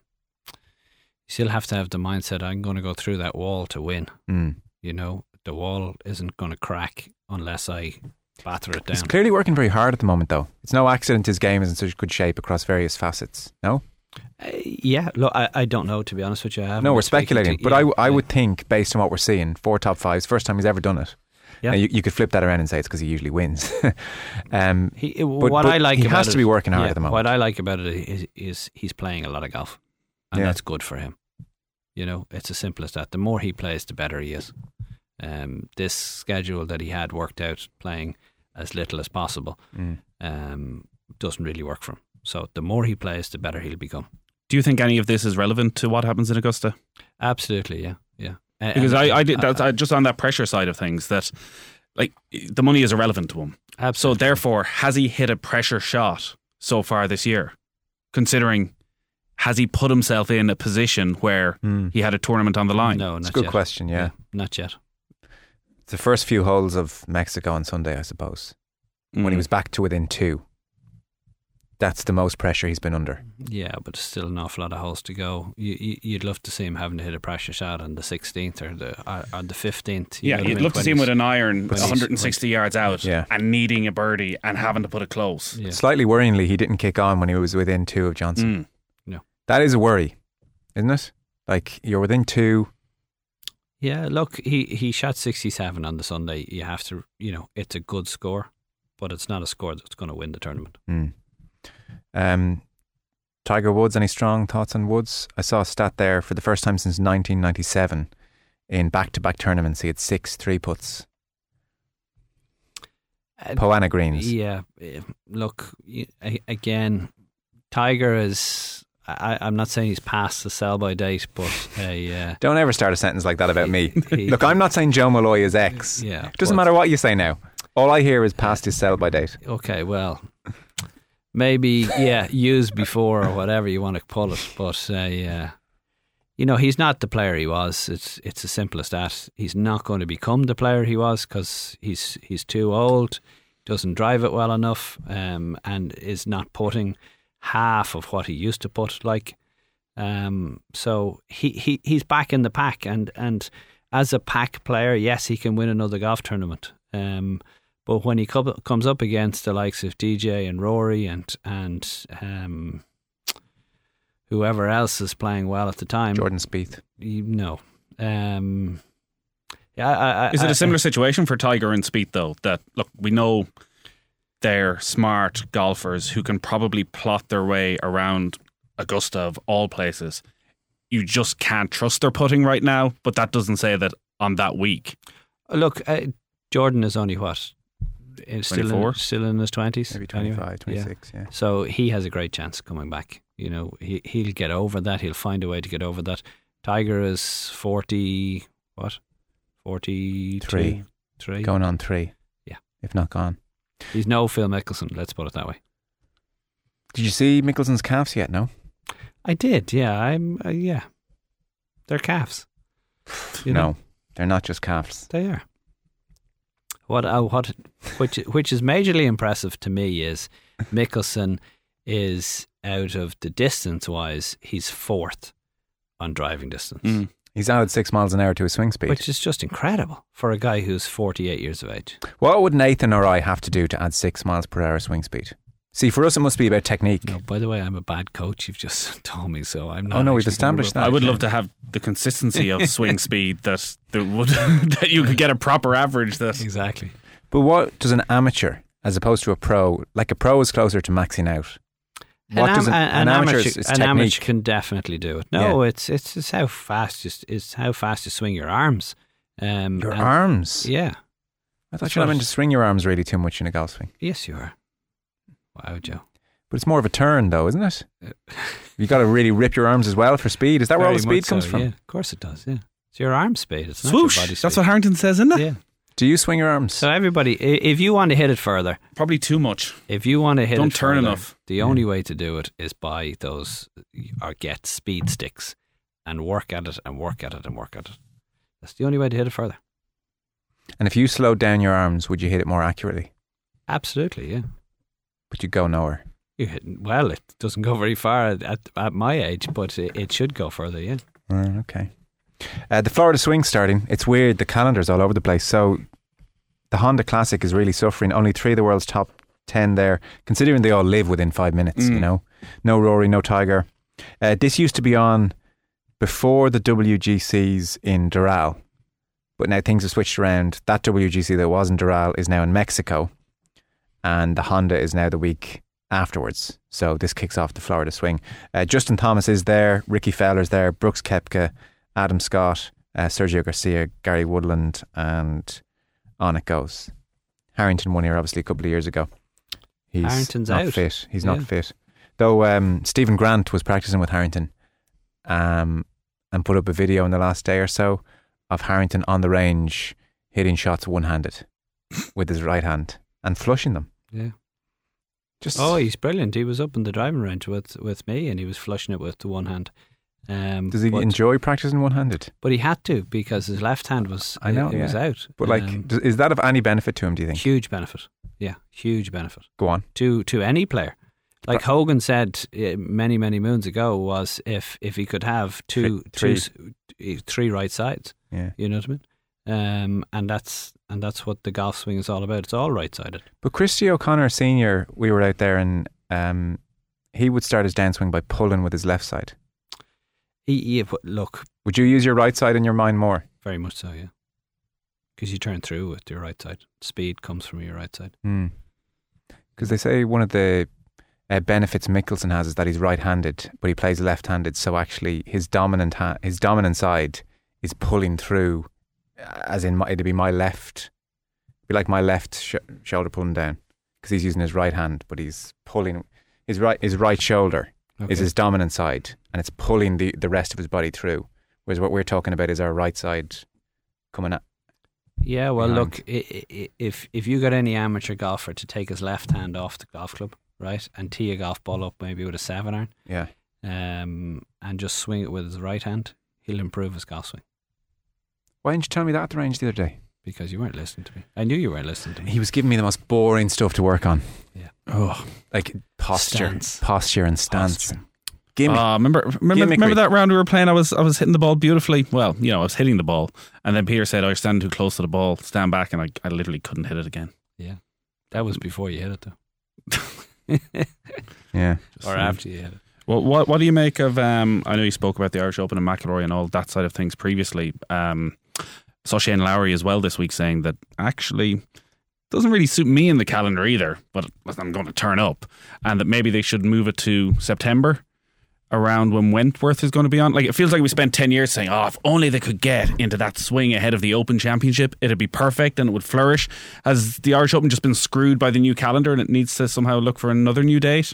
you still have to have the mindset. I'm going to go through that wall to win. Mm. You know, the wall isn't going to crack unless I batter it He's down. clearly working very hard at the moment, though. It's no accident his game is in such good shape across various facets. No? Uh, yeah, look, I, I don't know, to be honest with you. I haven't No, we're been speaking speculating. to- but yeah, I, w- I yeah. would think, based on what we're seeing, four top fives, first time he's ever done it. Yeah. Now, you, you could flip that around and say it's because he usually wins. um, He, but, what but I like he about has it, to be working hard yeah, at the moment. What I like about it is, is he's playing a lot of golf, and Yeah. that's good for him. You know, it's as simple as that. The more he plays, the better he is. Um, this schedule that he had worked out playing as little as possible Mm. um, doesn't really work for him. So the more he plays, the better he'll become. Do you think any of this is relevant to what happens in Augusta? Absolutely, yeah, yeah. Uh, Because and- I, I did that's uh, I, just on that pressure side of things, that like the money is irrelevant to him. So absolutely. therefore, has he hit a pressure shot so far this year? Considering, has he put himself in a position where Mm. he had a tournament on the line? no, It's not a good yet. question, yeah. not yet. It's the first few holes of Mexico on Sunday, I suppose. When he Mm. was back to within two. That's the most pressure he's been under. Yeah, but it's still an awful lot of holes to go. You, you, you'd love to see him having to hit a pressure shot on the sixteenth or the or, or the fifteenth. Yeah, you'd love to see him with an iron when one hundred he's- sixty yards out Yeah. and needing a birdie and having to put it close. Yeah. Slightly worryingly, he didn't kick on when he was within two of Johnson. Mm. That is a worry, isn't it? Like, you're within two. Yeah, look, he, he shot sixty-seven on the Sunday. You have to, you know, it's a good score, but it's not a score that's going to win the tournament. Mm. Um, Tiger Woods, any strong thoughts on Woods? I saw a stat there for the first time since nineteen ninety-seven in back-to-back tournaments. He had six three-putts. Uh, Poana greens. Yeah, eh, look, y- a- again, Tiger is. I, I'm not saying he's past the sell-by date, but a, uh, Don't ever start a sentence like that about me. he- Look, I'm not saying Joe Malloy is ex. Yeah, It doesn't but- matter what you say now. All I hear is past his sell-by date. Okay, well, maybe yeah, used before or whatever you want to call it, but uh, uh, you know, he's not the player he was. It's it's as simple as that. He's not going to become the player he was because he's he's too old, doesn't drive it well enough, um, and is not putting half of what he used to put. Like, um, so he, he he's back in the pack, and and as a pack player, yes, he can win another golf tournament. Um, But when he co- comes up against the likes of D J and Rory and and um, whoever else is playing well at the time, Jordan Spieth. you know, um, yeah, I, I, Is it I- a similar situation for Tiger and Spieth though? That look, we know they're smart golfers who can probably plot their way around Augusta of all places. You just can't trust their putting right now, but that doesn't say that on that week. Look, uh, Jordan is only what, uh, still in, twenty-four? still in his twenties, Maybe twenty-five, twenty-six, yeah. So he has a great chance coming back. You know, he he'll get over that. He'll find a way to get over that. Tiger is forty, what, forty Three. three. Going on three. Yeah. If not gone. He's no Phil Mickelson. Let's put it that way. Did you see Mickelson's calves yet? No? I did. Yeah. I'm. Uh, yeah. They're calves. You no. know? They're not just calves. They are. What? Uh, what? Which? Which is majorly impressive to me is Mickelson is out of the distance wise. He's fourth on driving distance, Mm. He's added six miles an hour to his swing speed. which is just incredible for a guy who's forty-eight years of age. What would Nathan or I have to do to add six miles per hour swing speed? See, for us, it must be about technique. No, by the way, I'm a bad coach. You've just told me so. I'm not. Oh, no, we've actually established gonna- that. I would love to have the consistency of swing speed that there would that you could get a proper average. That Exactly. But what does an amateur, as opposed to a pro, like a pro is closer to maxing out? What an, does am- an, an, an amateur? amateur, Is an technique. amateur can definitely do it. No, it's it's it's how fast just it's how fast you swing your arms. Um, Your and- arms. Yeah. I thought That's you're not what- meant to swing your arms really too much in a golf swing. Yes, you are. Wow, Joe. But it's more of a turn, though, isn't it? You got to really rip your arms as well for speed. Is that where all Very the speed much comes so, from? Yeah, of course it does. Yeah, it's your arm speed. It's Swoosh. not your body speed. That's what Harrington says, isn't it? Yeah. Do you swing your arms? So everybody, i- if you want to hit it further, Probably too much. if you want to hit Don't it turn further, enough. the only way to do it is buy those or get speed sticks and work at it and work at it and work at it. That's the only way to hit it further. And if you slowed down your arms, would you hit it more accurately? Absolutely, yeah. But you go nowhere. You hit, well, it doesn't go very far at, at, at my age, but it, it should go further, yeah. Oh, okay. Uh, the Florida Swing starting. It's weird. The calendar's all over the place. So the Honda Classic is really suffering. Only three of the world's top ten there, considering they all live within five minutes, Mm. you know. No Rory, no Tiger. Uh, this used to be on before the W G Cs in Doral. But now things have switched around. That W G C that was in Doral is now in Mexico. And the Honda is now the week afterwards. So this kicks off the Florida Swing. Uh, Justin Thomas is there. Ricky Fowler's there. Brooks Koepka, Adam Scott, uh, Sergio Garcia, Gary Woodland, and on it goes. Harrington won here obviously a couple of years ago. He's Harrington's not out. fit. He's Yeah. not fit. Though um, Stephen Grant was practicing with Harrington um, and put up a video in the last day or so of Harrington on the range hitting shots one-handed with his right hand and flushing them. Yeah. Just Oh, he's brilliant. He was up in the driving range with, with me and he was flushing it with the one hand. Um, Does he but, enjoy practicing one-handed? But he had to because his left hand was, I know, it, was yeah. out. But like, Um, does, is that of any benefit to him, do you think? huge benefit. Yeah, huge benefit. Go on. To to any player. Like Hogan said uh, many, many moons ago was if, if he could have two, Three- two, s- three right sides, Yeah. you know what I mean? Um, and that's and that's what the golf swing is all about. It's all right-sided. But Christy O'Connor Senior, we were out there and um, he would start his downswing by pulling with his left side. He, he, but look, Would you use your right side in your mind more? very much so, yeah. Because you turn through with your right side. Speed comes from your right side. Because they say one of the uh, benefits Mickelson has is that he's right-handed, but he plays left-handed. So actually, his dominant ha- his dominant side is pulling through, uh, as in my, it'd be my left, be like my left sh- shoulder pulling down, because he's using his right hand, but he's pulling his right his right shoulder Okay. is his dominant side, and it's pulling the, the rest of his body through. Whereas what we're talking about is our right side coming at. Yeah, well, behind. look, i- i- if if you got any amateur golfer to take his left hand off the golf club, right, and tee a golf ball up maybe with a seven iron, Yeah. um, and just swing it with his right hand, he'll improve his golf swing. Why didn't you tell me that at the range the other day? Because you weren't listening to me. I knew you weren't listening to me. He was giving me the most boring stuff to work on. Yeah. Oh, like posture, Stance. posture and stance. Posture. Give me. Uh, remember, remember, Gimmickry. remember that round we were playing? I was, I was hitting the ball beautifully. Well, you know, I was hitting the ball, and then Peter said, "Oh, you're standing too close to the ball. Stand back." And I, I literally couldn't hit it again. Yeah, that was before you hit it, though, yeah. or after you hit it. Well, what what do you make of? Um, I know you spoke about the Irish Open and McIlroy and all that side of things previously. Um, saw Shane Lowry as well this week saying that actually doesn't really suit me in the calendar either, but I'm going to turn up, and that maybe they should move it to September, around when Wentworth is going to be on. Like, it feels like we spent ten years saying, oh, if only they could get into that swing ahead of the Open Championship, it'd be perfect and it would flourish. Has the Irish Open just been screwed by the new calendar and it needs to somehow look for another new date?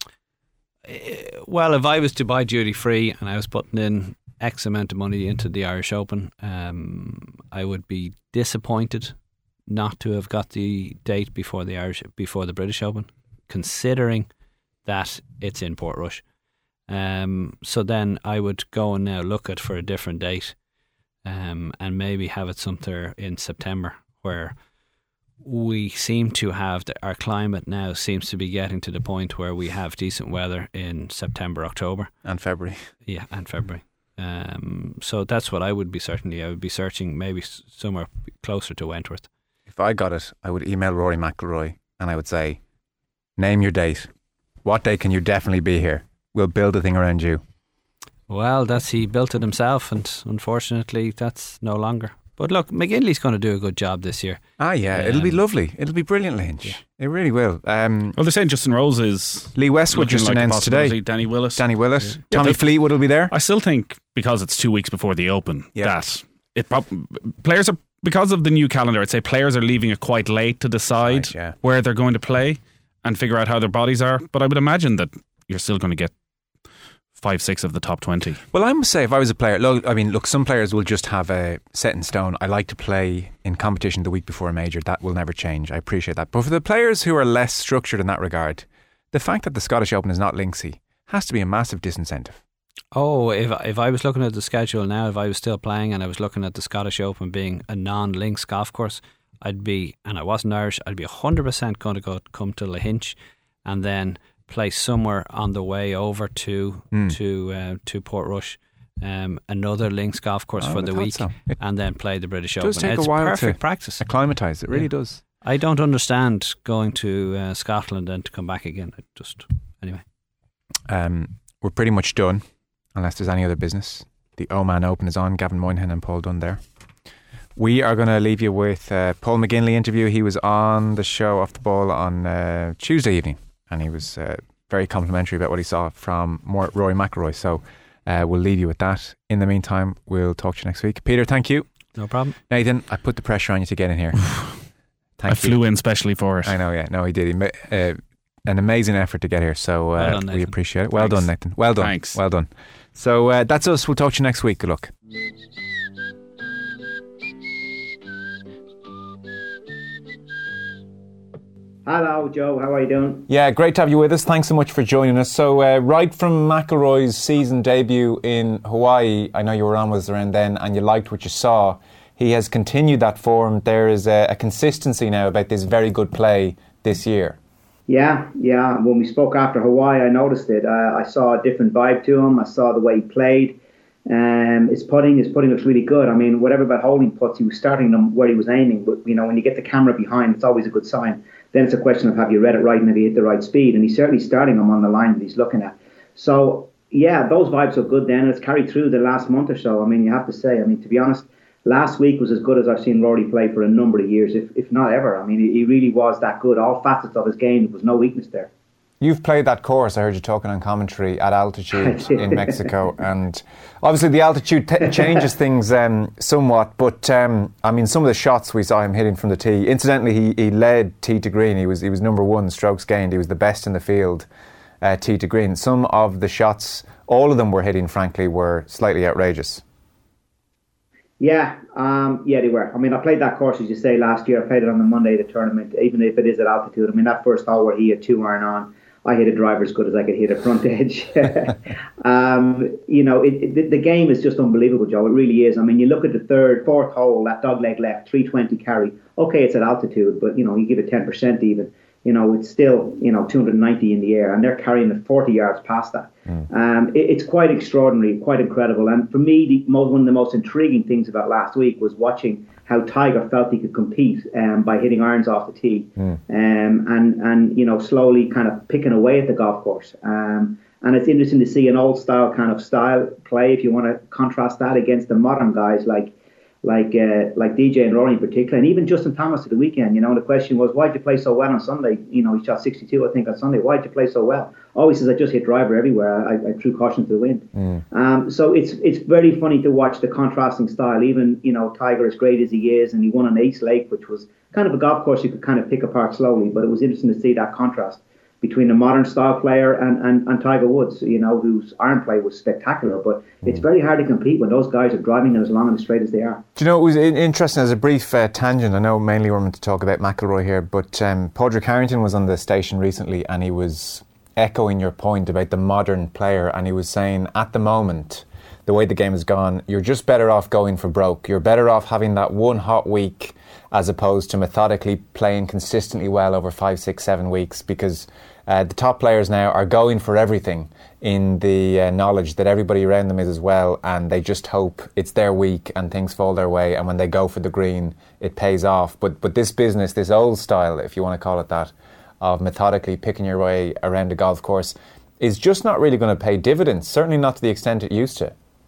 Well, if I was to buy duty free and I was putting in X amount of money into the Irish Open, um, I would be disappointed not to have got the date before the Irish before the British Open, considering that it's in Portrush. Um, so then I would go and now look at for a different date, um, and maybe have it somewhere in September, where we seem to have the, our climate now seems to be getting to the point where we have decent weather in September, October, And February. yeah, and February. Um, so that's what I would be certainly. I would be searching maybe s- somewhere closer to Wentworth. If I got it, I would email Rory McIlroy and I would say, name your date. What day can you definitely be here? We'll build a thing around you. Well, that's he built it himself, and unfortunately, that's no longer. But look, McGinley's going to do a good job this year. Ah, yeah, um, it'll be lovely. It'll be brilliant, Lynch. Yeah. It really will. Um, well, they're saying Justin Rose is Lee Westwood just like announced today. Danny Willett, Danny Willett, yeah. Tommy yeah, Fleetwood will be there. I still think because it's two weeks before the Open yeah. that it players are because of the new calendar. I'd say players are leaving it quite late to decide right, yeah. where they're going to play and figure out how their bodies are. But I would imagine that you're still going to get five, six of the top twenty. Well, I must say, if I was a player, look, I mean, look, some players will just have a set in stone. I like to play in competition the week before a major. That will never change. I appreciate that. But for the players who are less structured in that regard, the fact that the Scottish Open is not linksy has to be a massive disincentive. Oh, if if I was looking at the schedule now, if I was still playing and I was looking at the Scottish Open being a non-links golf course, I'd be, and I wasn't Irish, I'd be one hundred percent going to go come to Lahinch and then play somewhere on the way over to mm. to uh, to Portrush, um, another links golf course oh, for the week, so. and then play the British Open. It does take it's a while perfect to practice. acclimatise. It really yeah. does. I don't understand going to uh, Scotland and to come back again. I just anyway. Um, we're pretty much done, unless there's any other business. The Oman Open is on. Gavin Moynihan and Paul Dunn there. We are going to leave you with uh, Paul McGinley interview. He was on the show Off the Ball on uh, Tuesday evening. And he was uh, very complimentary about what he saw from Rory McIlroy. So uh, we'll leave you with that. In the meantime, we'll talk to you next week. Peter, thank you. No problem. Nathan, I put the pressure on you to get in here. Thank I you. flew in specially for it. I know, yeah. No, he did. He ma- uh, an amazing effort to get here. So uh, well done, we appreciate it. Well Thanks. done, Nathan. Well done. Thanks. Well done. So uh, that's us. We'll talk to you next week. Good luck. Hello, Joe. How are you doing? Yeah, great to have you with us. Thanks so much for joining us. So, uh, right from McIlroy's season debut in Hawaii, I know you were on with us around then, and you liked what you saw. He has continued that form. There is a, a consistency now about this very good play this year. Yeah, yeah. When we spoke after Hawaii, I noticed it. Uh, I saw a different vibe to him. I saw the way he played. Um, his putting, his putting looks really good. I mean, whatever about holding putts, he was starting them where he was aiming. But you know, when you get the camera behind, it's always a good sign. Then it's a question of have you read it right and have you hit the right speed? And he's certainly starting them on the line that he's looking at. So yeah, those vibes are good. Then it's carried through the last month or so. I mean, you have to say. I mean, to be honest, last week was as good as I've seen Rory play for a number of years, if if not ever. I mean, he really was that good. All facets of his game, there was no weakness there. You've played that course, I heard you talking on commentary, at altitude in Mexico, and obviously the altitude t- changes things um, somewhat, but um, I mean, some of the shots we saw him hitting from the tee, incidentally he, he led tee to green. He was he was number one strokes gained. He was the best in the field uh, tee to green. Some of the shots, all of them were hitting, frankly, were slightly outrageous. Yeah, um, yeah, they were. I mean, I played that course, as you say, last year. I played it on the Monday of the tournament, even if it is at altitude. I mean, that first hole where he had two iron on, I hit a driver as good as I could hit a front edge. um, you know, it, it, the game is just unbelievable, Joe. It really is. I mean, you look at the third, fourth hole, that dogleg left, three twenty carry. Okay, it's at altitude, but, you know, you give it ten percent even. You know, it's still, you know, two hundred ninety in the air, and they're carrying it forty yards past that. Mm. Um, it, it's quite extraordinary, quite incredible. And for me, the, one of the most intriguing things about last week was watching how Tiger felt he could compete um, by hitting irons off the tee, mm. um, and and you know, slowly kind of picking away at the golf course. Um, and it's interesting to see an old style kind of style play. If you want to contrast that against the modern guys like. like uh, like D J and Rory in particular, and even Justin Thomas at the weekend. You know, the question was, why'd you play so well on Sunday? You know, he shot sixty-two, I think, on Sunday. Why'd you play so well? Oh, he says, I just hit driver everywhere. I, I threw caution to the wind. Mm. Um, so it's it's very funny to watch the contrasting style. Even, you know, Tiger, as great as he is, and he won on Ace Lake, which was kind of a golf course you could kind of pick apart slowly, but it was interesting to see that contrast between a modern style player and, and, and Tiger Woods, you know, whose iron play was spectacular. But it's very hard to compete when those guys are driving it as long and as straight as they are. Do you know, it was interesting as a brief uh, tangent. I know mainly we're meant to talk about McIlroy here, but um, Padraig Harrington was on the station recently and he was echoing your point about the modern player, and he was saying at the moment, the way the game has gone, you're just better off going for broke. You're better off having that one hot week as opposed to methodically playing consistently well over five, six, seven weeks, because uh, the top players now are going for everything in the uh, knowledge that everybody around them is as well, and they just hope it's their week and things fall their way, and when they go for the green, it pays off. But but this business, this old style, if you want to call it that, of methodically picking your way around a golf course is just not really going to pay dividends, certainly not to the extent it used to.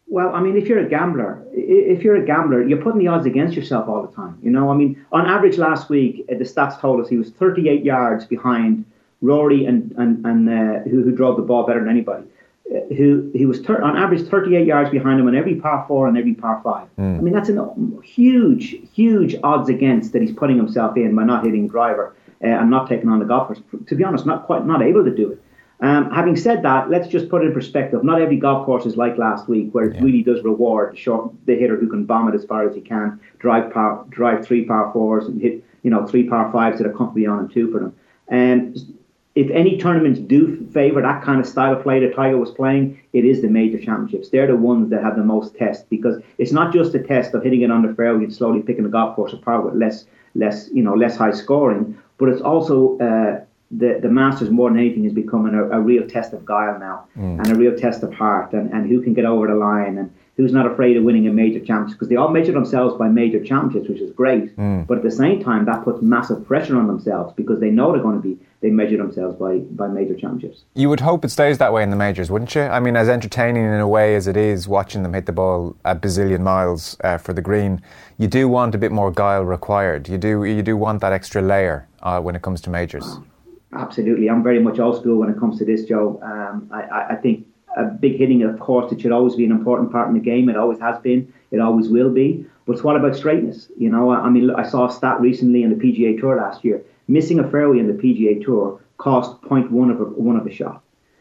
Well, I mean, if you're a gambler, if you're a gambler, you're putting the odds against yourself all the time. You know, I mean, on average last week, the stats told us he was thirty-eight yards behind Rory and and and uh, who who drove the ball better than anybody. Uh, who he was thir- on average thirty-eight yards behind him on every par four and every par five. Mm. I mean, that's a huge, huge odds against that he's putting himself in by not hitting driver uh, and not taking on the golf course. To be honest, not quite not able to do it. Um, having said that, let's just put it in perspective. Not every golf course is like last week, where it yeah. really does reward the short the hitter who can bomb it as far as he can, drive par, drive three par fours and hit you know three par fives that are comfortably on and two for them. And if any tournaments do favour that kind of style of play that Tiger was playing, it is the major championships. They're the ones that have the most test, because it's not just a test of hitting it on the fairway and slowly picking the golf course apart with less, less, you know, less high scoring, but it's also uh, the the Masters more than anything is becoming a, a real test of guile now, mm. and a real test of heart, and, and who can get over the line, and who's not afraid of winning a major championship, because they all measure themselves by major championships, which is great. Mm. But at the same time, that puts massive pressure on themselves, because they know they're going to be, they measure themselves by, by major championships. You would hope it stays that way in the majors, wouldn't you? I mean, as entertaining in a way as it is, watching them hit the ball a bazillion miles uh, for the green, you do want a bit more guile required. You do, you do want that extra layer uh, when it comes to majors. Oh, absolutely. I'm very much old school when it comes to this, Joe. Um, I, I, I think a big hitting, of course, it should always be an important part in the game. It always has been. It always will be. But it's what about straightness? You know, I mean, I saw a stat recently in the P G A Tour last year. Missing a fairway in the P G A Tour cost zero point one of a, one of a shot.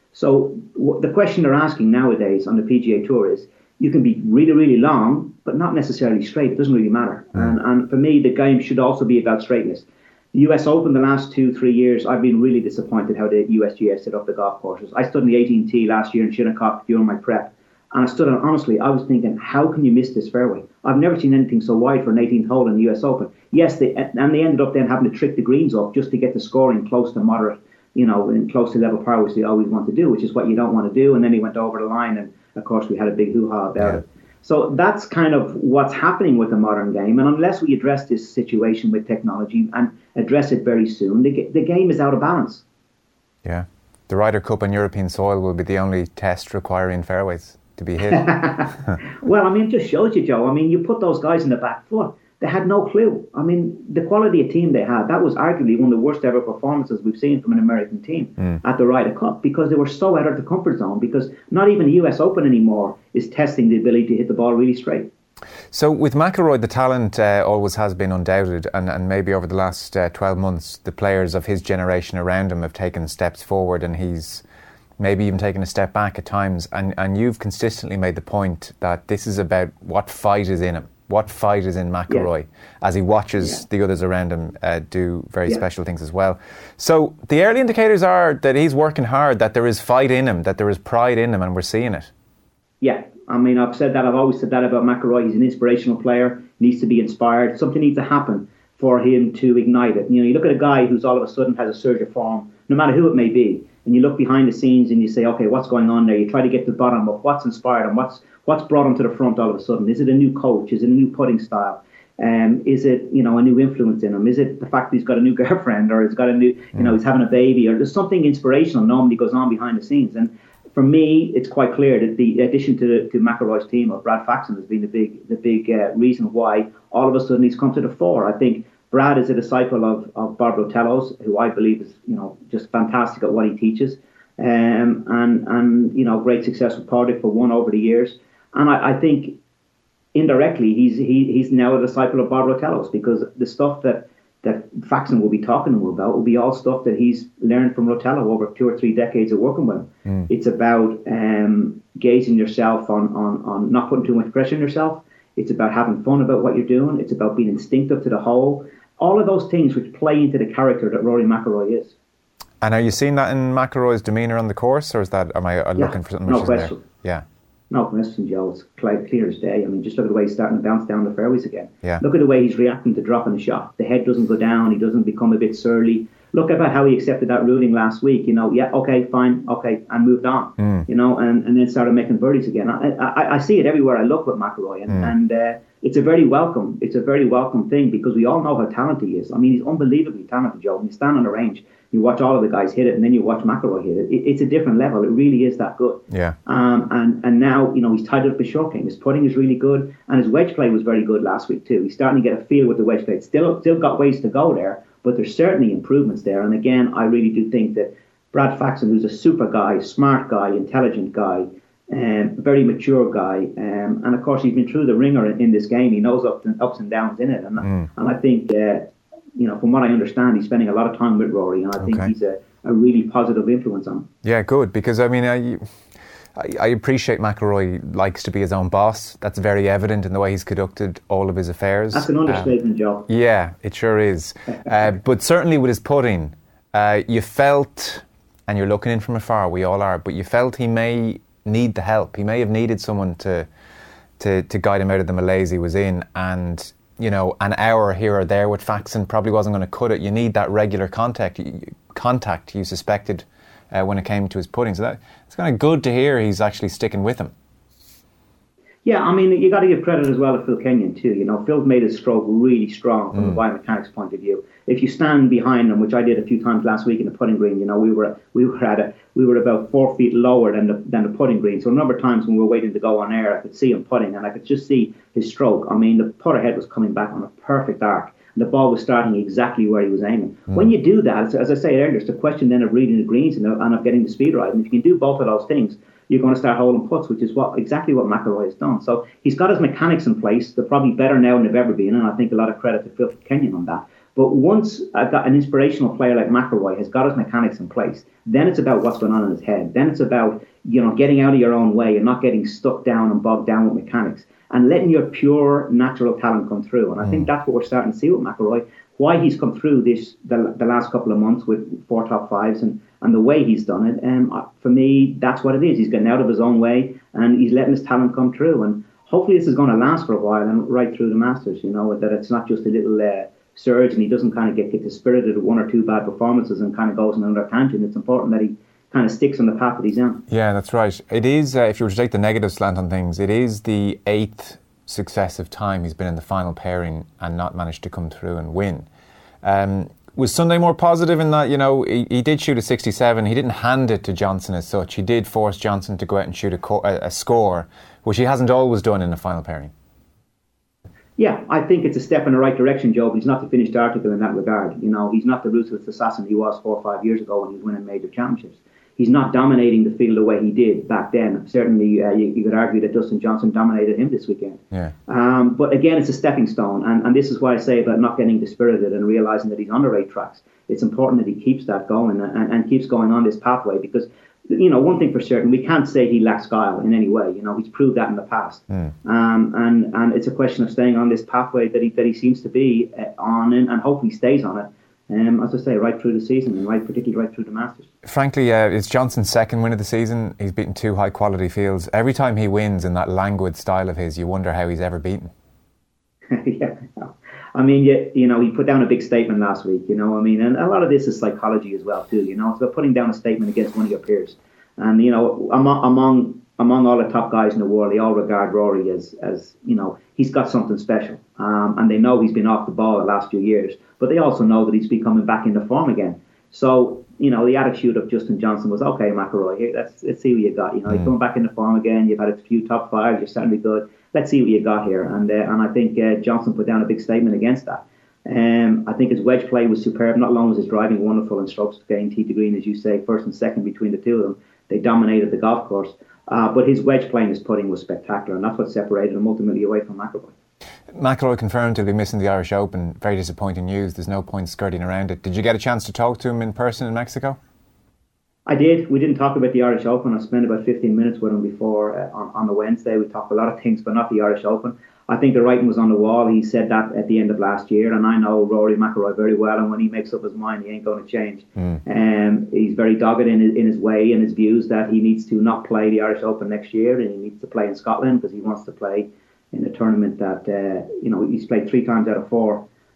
So w- the question they're asking nowadays on the P G A Tour is, you can be really, really long, but not necessarily straight. It doesn't really matter. Mm. And, and for me, the game should also be about straightness. The U S Open the last two, three years, I've been really disappointed how the U S G A set up the golf courses. I stood in the eighteen T last year in Shinnecock during my prep, and I stood on, honestly, I was thinking, how can you miss this fairway? I've never seen anything so wide for an eighteenth hole in the U S Open. Yes, they, and they ended up then having to trick the greens up just to get the scoring close to moderate, you know, and close to level par, which they always want to do, which is what you don't want to do. And then he went over the line, and of course we had a big hoo-ha about yeah. it. So that's kind of what's happening with the modern game. And unless we address this situation with technology and address it very soon, the, the game is out of balance. Yeah. The Ryder Cup on European soil will be the only test requiring fairways to be hit. Well, I mean, it just shows you, Joe. I mean, you put those guys in the back foot. They had no clue. I mean, the quality of team they had, that was arguably one of the worst ever performances we've seen from an American team mm. at the Ryder Cup, because they were so out of the comfort zone, because not even the U S Open anymore is testing the ability to hit the ball really straight. So with McIlroy, the talent uh, always has been undoubted, and, and maybe over the last uh, twelve months, the players of his generation around him have taken steps forward, and he's maybe even taken a step back at times. And, and you've consistently made the point that this is about what fight is in him. What fight is in McIlroy yeah. as he watches yeah. the others around him uh, do very yeah. special things as well. So the early indicators are that he's working hard, that there is fight in him, that there is pride in him, and we're seeing it. Yeah, I mean, I've said that, I've always said that about McIlroy. He's an inspirational player, needs to be inspired. Something needs to happen for him to ignite it. You know, you look at a guy who's all of a sudden has a surge of form, no matter who it may be, and you look behind the scenes and you say, okay, what's going on there? You try to get to the bottom of what's inspired him, what's what's brought him to the front all of a sudden. Is it a new coach? Is it a new putting style? Um, is it, you know, a new influence in him? Is it the fact that he's got a new girlfriend, or he's got a new, you know, he's having a baby, or there's something inspirational normally goes on behind the scenes? And for me, it's quite clear that the addition to the, to McIlroy's team of Brad Faxon has been the big the big uh, reason why all of a sudden he's come to the fore. I think Brad is a disciple of, of Bob Rotello's, who I believe is, you know, just fantastic at what he teaches. Um, and, and, you know, great success with Pordic for one over the years. And I, I think indirectly he's he, he's now a disciple of Bob Rotello's, because the stuff that, that Faxon will be talking to him about will be all stuff that he's learned from Rotello over two or three decades of working with him. Mm. It's about um, gauging yourself on, on, on not putting too much pressure on yourself. It's about having fun about what you're doing. It's about being instinctive to the whole. All of those things which play into the character that Rory McIlroy is. And are you seeing that in McIlroy's demeanour on the course, or is that, am I yeah, looking for something no which question. isn't there? Yeah. No question, Joe. It's clear as day. I mean, just look at the way he's starting to bounce down the fairways again. Yeah. Look at the way he's reacting to dropping the shot. The head doesn't go down. He doesn't become a bit surly. look about how he accepted that ruling last week. You know, yeah, okay, fine, okay, and moved on. Mm. You know, and, and then started making birdies again. I, I, I see it everywhere I look with McIlroy, and, Mm. and uh, it's a very welcome. It's a very welcome thing because we all know how talented he is. I mean, he's unbelievably talented, Joe. When you stand on the range, you watch all of the guys hit it, and then you watch McIlroy hit it. it it's a different level. It really is that good. Yeah. Um, and and now, you know, he's tied up his short game. His putting is really good, and his wedge play was very good last week too. He's starting to get a feel with the wedge play. It's still still got ways to go there, but there's certainly improvements there. And again, I really do think that Brad Faxon, who's a super guy, smart guy, intelligent guy, um, very mature guy, um, and of course he's been through the ringer in, in this game. He knows ups and ups and downs in it, and Mm. and I think. Uh, You know, from what I understand, he's spending a lot of time with Rory, and I think Okay. he's a, a really positive influence on him. Yeah, good, because I mean, I, I, I appreciate McIlroy likes to be his own boss. That's very evident in the way he's conducted all of his affairs. That's an understatement, um, Joe. Yeah, it sure is. Uh, but certainly with his putting, uh, you felt, and you're looking in from afar, we all are, but you felt he may need the help. He may have needed someone to to, to guide him out of the malaise he was in, and you know, an hour here or there with Faxon probably wasn't going to cut it. You need that regular contact, contact you suspected uh, when it came to his putting. So that it's kind of good to hear he's actually sticking with him. Yeah, I mean, you got to give credit as well to Phil Kenyon too. You know, Phil made his stroke really strong from Mm. a biomechanics point of view. If you stand behind him, which I did a few times last week in the putting green, you know, we were we were at a we were about four feet lower than the than the putting green. So a number of times when we were waiting to go on air, I could see him putting, and I could just see his stroke. I mean, the putter head was coming back on a perfect arc. The ball was starting exactly where he was aiming. Mm. When you do that, as, as I said earlier, it's a question then of reading the greens and of, and of getting the speed right. And if you can do both of those things, you're going to start holding putts, which is what exactly what McIlroy has done. So he's got his mechanics in place. They're probably better now than they've ever been, and I think a lot of credit to Phil Kenyon on that. But once I've got an inspirational player like McIlroy has got his mechanics in place, then it's about what's going on in his head. Then it's about, you know, getting out of your own way and not getting stuck down and bogged down with mechanics and letting your pure natural talent come through. And I think that's what we're starting to see with McIlroy. Why he's come through this the, the last couple of months with four top fives and, and the way he's done it, um, for me, that's what it is. He's getting out of his own way and he's letting his talent come through. And hopefully this is going to last for a while and right through the Masters, you know, that it's not just a little uh, surge and he doesn't kind of get, get dispirited at one or two bad performances and kind of goes on another tangent. It's important that he kind of sticks on the path that he's on. Yeah, that's right. It is, uh, if you were to take the negative slant on things, it is the eighth successive time he's been in the final pairing and not managed to come through and win. Um, was Sunday more positive in that, you know, he, he did shoot a sixty-seven. He didn't hand it to Johnson as such. He did force Johnson to go out and shoot a, co- a, a score, which he hasn't always done in the final pairing. Yeah, I think it's a step in the right direction, Joe, but he's not the finished article in that regard. You know, he's not the ruthless assassin he was four or five years ago when he was winning major championships. He's not dominating the field the way he did back then. Certainly, uh, you, you could argue that Dustin Johnson dominated him this weekend. Yeah. Um, but again, it's a stepping stone, and, and this is why I say about not getting dispirited and realising that he's on the right tracks. It's important that he keeps that going and, and, and keeps going on this pathway because, you know, one thing for certain, we can't say he lacks guile in any way. You know, he's proved that in the past. Mm. Um, and, and it's a question of staying on this pathway that he, that he seems to be uh, on and, and hopefully stays on it. Um, as I say, right through the season and right, particularly right through the Masters. Frankly, uh, it's Johnson's second win of the season. He's beaten two high-quality fields. Every time he wins in that languid style of his, you wonder how he's ever beaten. Yeah, I mean, you, you know, he put down a big statement last week, you know, I mean, and a lot of this is psychology as well, too, you know, it's about putting down a statement against one of your peers. And, you know, among among, among all the top guys in the world, they all regard Rory as, as you know, he's got something special. Um, and they know he's been off the ball the last few years, but they also know that he's been coming back into form again. So, you know, the attitude of Justin Johnson was, okay, McIlroy, here, let's, let's see what you got. You know, mm. you're coming back into form again, you've had a few top fives, you're starting to be good. Let's see what you got here. And uh, and I think uh, Johnson put down a big statement against that. Um, I think his wedge play was superb. Not long was his driving wonderful and strokes gained tee to green, as you say, first and second between the two of them. They dominated the golf course. Uh, but his wedge play and his putting was spectacular, and that's what separated him ultimately away from McIlroy. McIlroy confirmed he'll be missing the Irish Open. Very disappointing news. There's no point skirting around it. Did you get a chance to talk to him in person in Mexico? I did. We didn't talk about the Irish Open. I spent about fifteen minutes with him before uh, on, on the Wednesday. We talked a lot of things, but not the Irish Open. I think the writing was on the wall. He said that at the end of last year, and I know Rory McIlroy very well, and when he makes up his mind, he ain't going to change. Mm. Um, he's very dogged in his, in his way and his views that he needs to not play the Irish Open next year, and he needs to play in Scotland because he wants to play in a tournament that, uh, you know, he's played three times out of four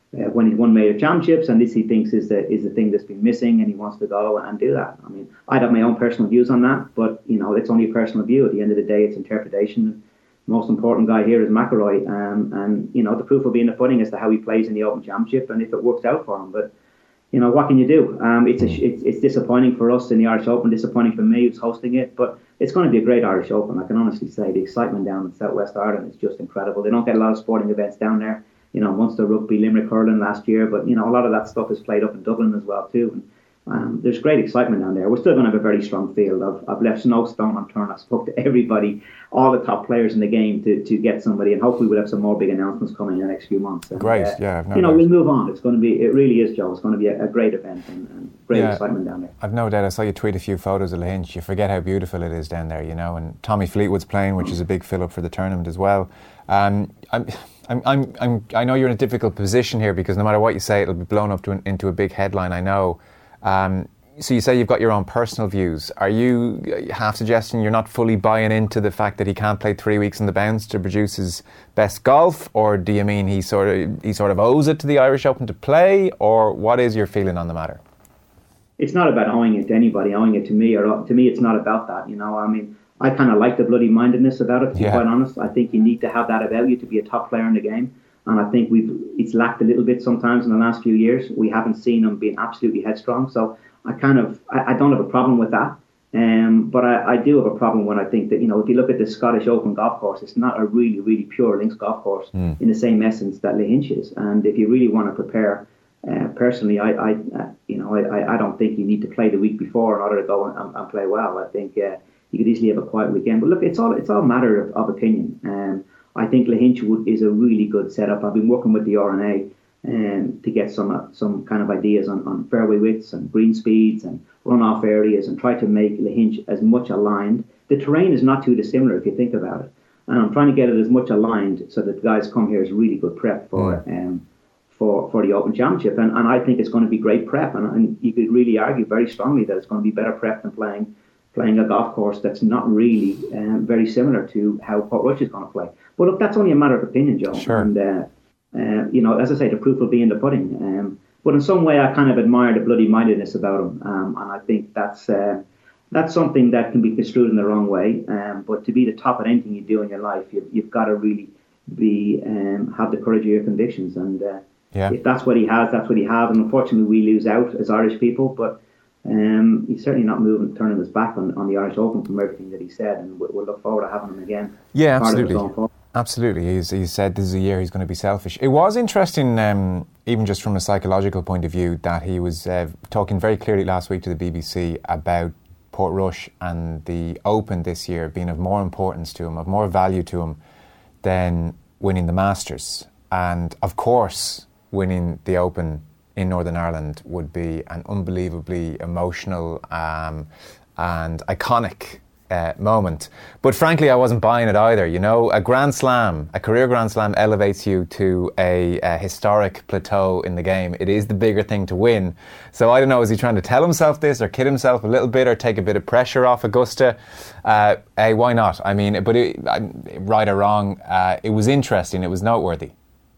uh, when he's won major championships, and this he thinks is the is the thing that's been missing, and he wants to go and do that. I mean, I have my own personal views on that, but you know, it's only a personal view. At the end of the day, it's interpretation. The most important guy here is McIlroy, um, and you know, the proof will be in the pudding as to how he plays in the Open Championship and if it works out for him. But you know, what can you do? Um, it's, a, it's it's disappointing for us in the Irish Open, disappointing for me who's hosting it, but it's going to be a great Irish Open. I can honestly say the excitement down in South West Ireland is just incredible. They don't get a lot of sporting events down there. You know, Munster Rugby, Limerick Hurling last year, but you know, a lot of that stuff is played up in Dublin as well too. And um, there's great excitement down there. We're still going to have a very strong field. I've, I've left no stone unturned. I spoke to everybody, all the top players in the game to, to get somebody, and hopefully we'll have some more big announcements coming in the next few months. And, Great, uh, yeah. No you know, doubt. we'll move on. It's going to be, it really is, Joe. It's going to be a, a great event and, and great Yeah. excitement down there. I've no doubt. I saw you tweet a few photos of Lahinch. You forget how beautiful it is down there, you know. And Tommy Fleetwood's playing, which is a big fill-up for the tournament as well. Um, I'm, I'm, I'm, I'm, I know you're in a difficult position here because no matter what you say, it'll be blown up to an, into a big headline. I know. Um, so you say you've got your own personal views. Are you half suggesting you're not fully buying into the fact that he can't play three weeks in the bounce to produce his best golf, or do you mean he sort of he sort of owes it to the Irish Open to play, or what is your feeling on the matter? It's not about owing it to anybody, owing it to me, or to me, it's not about that. You know, I mean, I kind of like the bloody mindedness about it. To be Yeah. quite honest, I think you need to have that about you to be a top player in the game, and I think we've it's lacked a little bit sometimes in the last few years. We haven't seen him being absolutely headstrong, so I kind of I, I don't have a problem with that. Um, but I, I do have a problem when I think that, you know, if you look at the Scottish Open golf course, it's not a really, really pure links golf course Mm. in the same essence that Lahinch is. And if you really want to prepare, uh, personally, I, I uh, you know, I, I don't think you need to play the week before in order to go and, and play well. I think uh, you could easily have a quiet weekend. But look, it's all it's all a matter of, of opinion. Um, I think Lahinch would, is a really good setup. I've been working with the R N A um, to get some uh, some kind of ideas on, on fairway widths and green speeds and runoff areas, and try to make Lahinch as much aligned. The terrain is not too dissimilar if you think about it, and I'm trying to get it as much aligned so that the guys come here as really good prep for um, for for the Open Championship, and, and I think it's going to be great prep, and, and you could really argue very strongly that it's going to be better prep than playing playing a golf course that's not really um, very similar to how Portrush is going to play. But look, that's only a matter of opinion, Joe. Sure. And uh, uh, you know, as I say, the proof will be in the pudding. Um, But in some way, I kind of admire the bloody mindedness about him, um, and I think that's uh, that's something that can be construed in the wrong way. Um, but to be the top at anything you do in your life, you've, you've got to really be um, have the courage of your convictions. And uh, Yeah. if that's what he has, that's what he has. And unfortunately, we lose out as Irish people. But um, he's certainly not moving, turning his back on, on the Irish Open from everything that he said, and we'll, we'll look forward to having him again. Yeah, part of it absolutely. going forward. Absolutely. He's, he said this is a year he's going to be selfish. It was interesting, um, even just from a psychological point of view, that he was uh, talking very clearly last week to the B B C about Portrush and the Open this year being of more importance to him, of more value to him than winning the Masters. And of course, winning the Open in Northern Ireland would be an unbelievably emotional um, and iconic Uh, moment. But frankly, I wasn't buying it either. You know, a Grand Slam, a career Grand Slam elevates you to a, a historic plateau in the game. It is the bigger thing to win. So I don't know, is he trying to tell himself this or kid himself a little bit or take a bit of pressure off Augusta? Uh, hey, why not? I mean, but it, right or wrong, uh, it was interesting. It was noteworthy.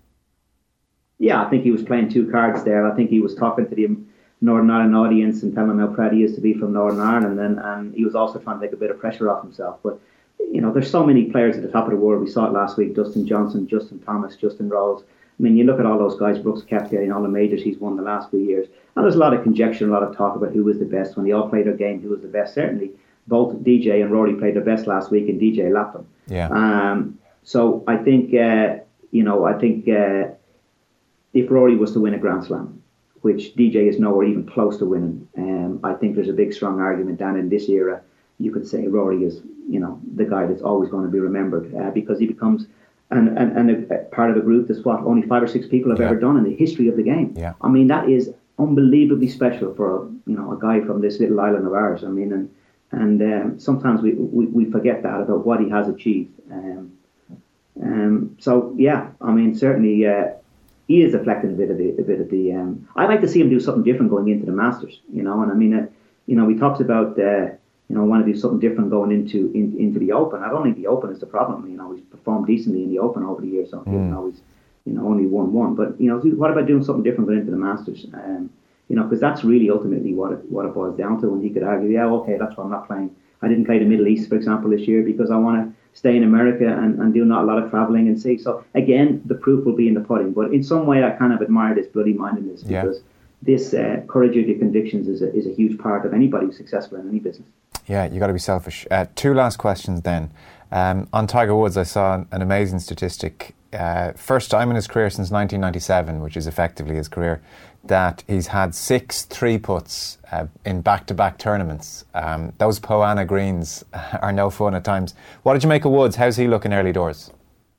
Yeah, I think he was playing two cards there. I think he was talking to the Northern Ireland audience and telling them how proud he is to be from Northern Ireland, and, and he was also trying to take a bit of pressure off himself. But you know, there's so many players at the top of the world. We saw it last week: Dustin Johnson, Justin Thomas, Justin Rose. I mean, you look at all those guys. Brooks Koepka in all the majors he's won the last few years, and there's a lot of conjecture, a lot of talk about who was the best when they all played their game. Who was the best? Certainly, both D J and Rory played their best last week, and D J lapped them. Yeah. Um. So I think uh, you know, I think uh, if Rory was to win a Grand Slam, which D J is nowhere even close to winning, um, I think there's a big, strong argument down in this era. You could say Rory is, you know, the guy that's always going to be remembered uh, because he becomes an, an, an, a part of a group that's what only five or six people have Yeah. ever done in the history of the game. Yeah. I mean, that is unbelievably special for a, you know, a guy from this little island of ours. I mean, and and um, sometimes we, we we forget that about what he has achieved. Um, um, so yeah, I mean, certainly. Uh, He is deflecting a bit of the, a bit of the. Um, I like to see him do something different going into the Masters, you know. And I mean, uh, you know, we talked about, uh, you know, want to do something different going into in, into the Open. I don't think the Open is the problem. You know, he's performed decently in the Open over the years. So, Mm. you know, he's, you know, only won one. But, you know, what about doing something different going into the Masters? Um, you know, because that's really ultimately what it, what it boils down to. And he could argue, yeah, okay, that's why I'm not playing. I didn't play the Middle East, for example, this year because I want to stay in America and, and do not a lot of travelling and see. So, again, the proof will be in the pudding. But in some way, I kind of admire this bloody mindedness because yeah. this uh, courage of your convictions is a, is a huge part of anybody who's successful in any business. Yeah, you got to be selfish. Uh, two last questions then. Um, on Tiger Woods, I saw an amazing statistic. Uh, first time in his career since nineteen ninety-seven, which is effectively his career, that he's had six three puts uh, in back-to-back tournaments. Um, those Poa annua greens are no fun at times. What did you make of Woods? How's he looking early doors?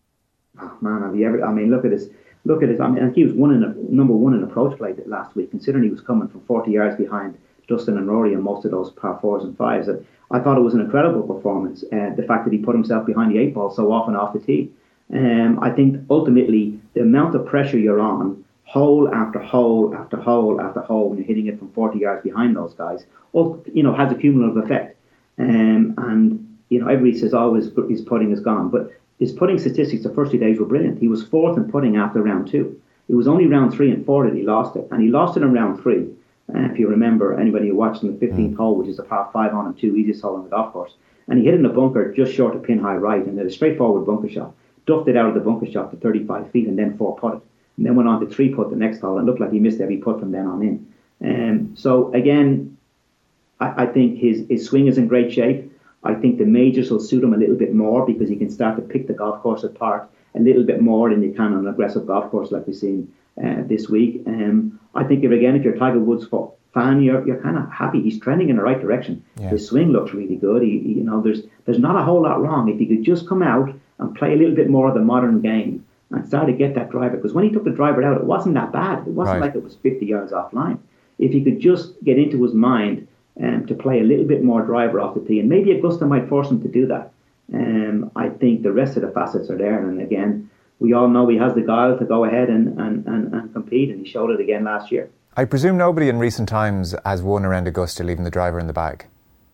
Oh, man, have you ever? I mean, look at this. Look at this. I mean, he was one in a, number one in approach play last week, considering he was coming from forty yards behind Dustin and Rory on most of those par fours and fives. And I thought it was an incredible performance. Uh, the fact that he put himself behind the eight ball so often off the tee. Um, I think ultimately the amount of pressure you're on, hole after hole after hole after hole, when you're hitting it from forty yards behind those guys, you know, has a cumulative effect. Um, and you know, everybody says, "Oh, his, his putting is gone," but his putting statistics the first two days were brilliant. He was fourth in putting after round two. It was only round three and four that he lost it, and he lost it in round three. Uh, if you remember, anybody who watched in the fifteenth mm. hole, which is a par five on and two, easiest hole on the golf course, and he hit it in a bunker just short of pin high right, and had a straightforward bunker shot. Duffed it out of the bunker shot to thirty-five feet and then four putted. And then went on to three putt the next hole and looked like he missed every putt from then on in. Um, so again, I, I think his, his swing is in great shape. I think the majors will suit him a little bit more because he can start to pick the golf course apart a little bit more than you can on an aggressive golf course like we've seen uh, this week. Um, I think if again, if you're a Tiger Woods fan, you're you're kind of happy. He's trending in the right direction. Yeah. His swing looks really good. He, he, you know, there's there's not a whole lot wrong. If he could just come out and play a little bit more of the modern game and start to get that driver. Because when he took the driver out, it wasn't that bad. It wasn't right. like it was fifty yards offline. If he could just get into his mind um, to play a little bit more driver off the tee, and maybe Augusta might force him to do that, um, I think the rest of the facets are there. And again, we all know he has the guile to go ahead and, and, and, and compete, and he showed it again last year. I presume nobody in recent times has won around Augusta leaving the driver in the bag.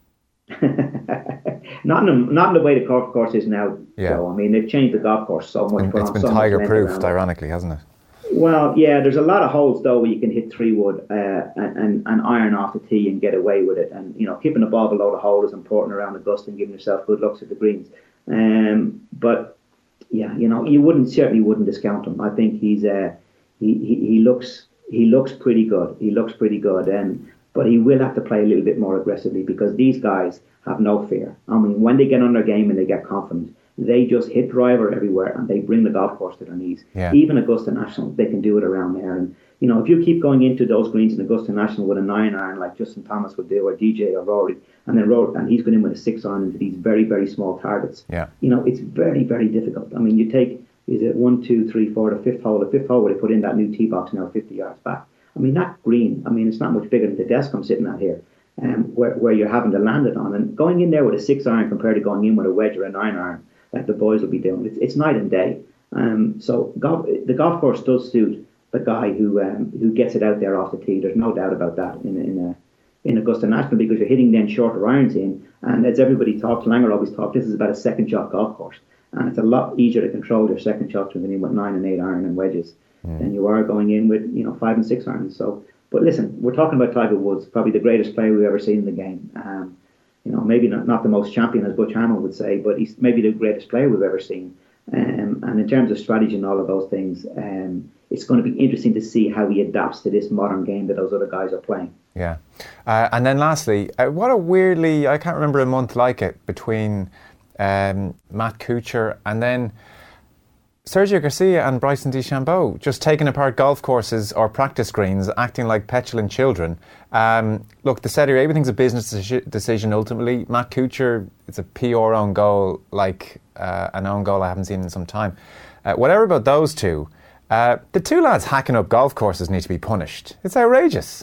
Not in, the, not in the way the golf course is now, yeah. Joe. I mean, they've changed the golf course so much. It's been, it's been so Tiger-proofed, ironically, hasn't it? Well, yeah, there's a lot of holes, though, where you can hit three wood uh, and, and, and iron off the tee and get away with it. And, you know, keeping the ball below the hole is important around Augusta and giving yourself good looks at the greens. Um, but, yeah, you know, you wouldn't certainly wouldn't discount him. I think he's uh, he, he, he looks he looks pretty good. He looks pretty good. And but he will have to play a little bit more aggressively because these guys have no fear. I mean, when they get on their game and they get confident, they just hit driver everywhere and they bring the golf course to their knees. Yeah. Even Augusta National, they can do it around there. And, you know, if you keep going into those greens in Augusta National with a nine iron like Justin Thomas would do, or D J or Rory, and then Rory, and he's going in with a six iron into these very, very small targets, yeah. you know, it's very, very difficult. I mean, you take, is it one, two, three, four, the fifth hole, the fifth hole where they put in that new tee box now fifty yards back. I mean, that green, I mean, it's not much bigger than the desk I'm sitting at here. Um, where, where you're having to land it on. And going in there with a six iron compared to going in with a wedge or a nine iron, like the boys will be doing, it's, it's night and day. Um, so golf, the golf course does suit the guy who um, who gets it out there off the tee. There's no doubt about that in in, a, in Augusta National, because you're hitting then shorter irons in. And as everybody talks, Langer always talks, this is about a second shot golf course. And it's a lot easier to control your second shot going in with nine and eight iron and wedges mm. than you are going in with, you know, five and six irons. So, but listen, we're talking about Tiger Woods, probably the greatest player we've ever seen in the game. Um, you know, maybe not, not the most champion, as Butch Harmon would say, but he's maybe the greatest player we've ever seen. Um, and in terms of strategy and all of those things, um, it's going to be interesting to see how he adapts to this modern game that those other guys are playing. Yeah. Uh, and then lastly, uh, what a weirdly, I can't remember a month like it, between um, Matt Kuchar and then Sergio Garcia and Bryson DeChambeau, just taking apart golf courses or practice greens, acting like petulant children. Um, look, the set here, everything's a business decision ultimately. Matt Kuchar, it's a P R own goal, like uh, an own goal I haven't seen in some time. Uh, whatever about those two, uh, the two lads hacking up golf courses need to be punished. It's outrageous.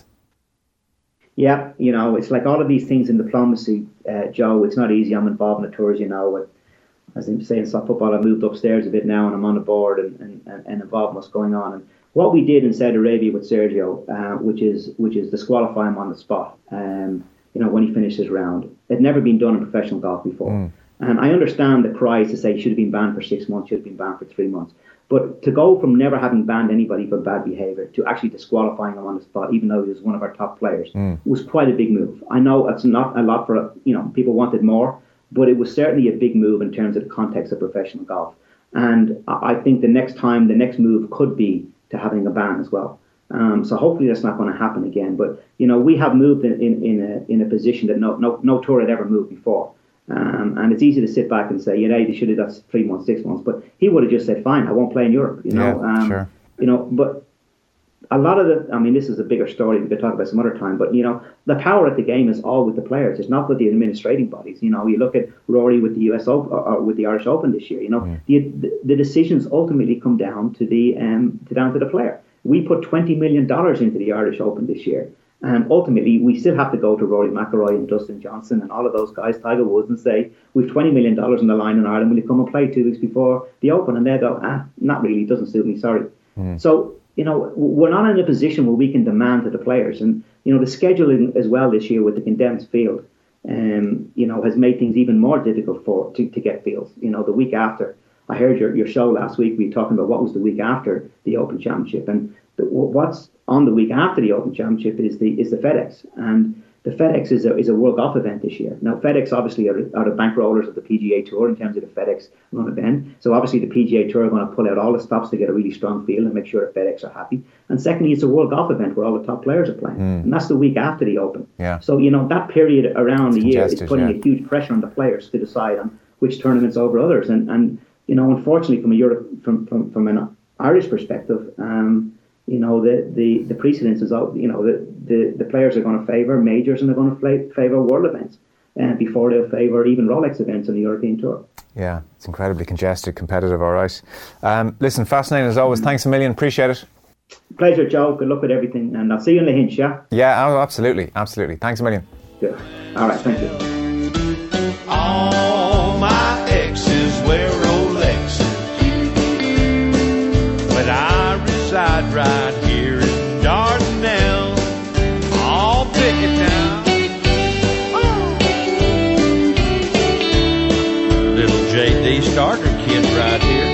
Yeah, you know, it's like all of these things in diplomacy, uh, Joe, it's not easy. I'm involved in the tours, you know, with, as I'm saying, stop football, I moved upstairs a bit now and I'm on the board and, and, and involved in what's going on. And what we did in Saudi Arabia with Sergio, uh, which is which is disqualify him on the spot, um, you know, when he finished his round. It had never been done in professional golf before. Mm. And I understand the cries to say he should have been banned for six months, should have been banned for three months. But to go from never having banned anybody for bad behaviour to actually disqualifying him on the spot, even though he was one of our top players, mm. was quite a big move. I know it's not a lot for, you know, people wanted more, but it was certainly a big move in terms of the context of professional golf. And I think the next time, the next move could be to having a ban as well. Um, so hopefully that's not going to happen again. But, you know, we have moved in, in, in, a, in a position that no, no, no tour had ever moved before. Um, and it's easy to sit back and say, you know, they should have done three months, six months. But he would have just said, fine, I won't play in Europe, you know. Yeah, um, sure. You know, but a lot of the, I mean, this is a bigger story we could talk about some other time. But, you know, the power at the game is all with the players. It's not with the administrating bodies. You know, you look at Rory with the U S Open, or, or with the Irish Open this year, you know, mm. the, the the decisions ultimately come down to the um to down to the player. We put twenty million dollars into the Irish Open this year. And ultimately, we still have to go to Rory McIlroy and Dustin Johnson and all of those guys, Tiger Woods, and say, we've twenty million dollars on the line in Ireland, will you come and play two weeks before the Open? And they go, ah, not really, doesn't suit me, sorry. Mm. So, you know, we're not in a position where we can demand to the players. And, you know, the scheduling as well this year with the condensed field, um, you know, has made things even more difficult for to, to get fields. You know, the week after, I heard your, your show last week, we were talking about what was the week after the Open Championship. And the, what's on the week after the Open Championship is the is the FedEx. And the FedEx is a is a World Golf event this year. Now, FedEx obviously are, are the bankrollers of the P G A Tour in terms of the FedEx run event. So obviously the P G A Tour are going to pull out all the stops to get a really strong field and make sure the FedEx are happy. And secondly, it's a World Golf event where all the top players are playing. Mm. And that's the week after the Open. Yeah. So, you know, that period around it's the year is putting yeah. a huge pressure on the players to decide on which tournaments over others. And, and you know, unfortunately, from a Europe, from, from, from an Irish perspective, um, you know, the, the, the precedence is, you know, the, the, the players are going to favour majors and they're going to favour world events uh, before they'll favour even Rolex events on the European Tour. Yeah, it's incredibly congested, competitive, all right. Um, listen, fascinating as always. Thanks a million. Appreciate it. Pleasure, Joe. Good luck with everything. And I'll see you in the Hinch, yeah? Yeah, oh, absolutely. Absolutely. Thanks a million. Good. All right, thank you. All my exes wear Rolexes, but I reside right here in Dardanelle. I'll pick it down. Oh. Little J D starter kid right here.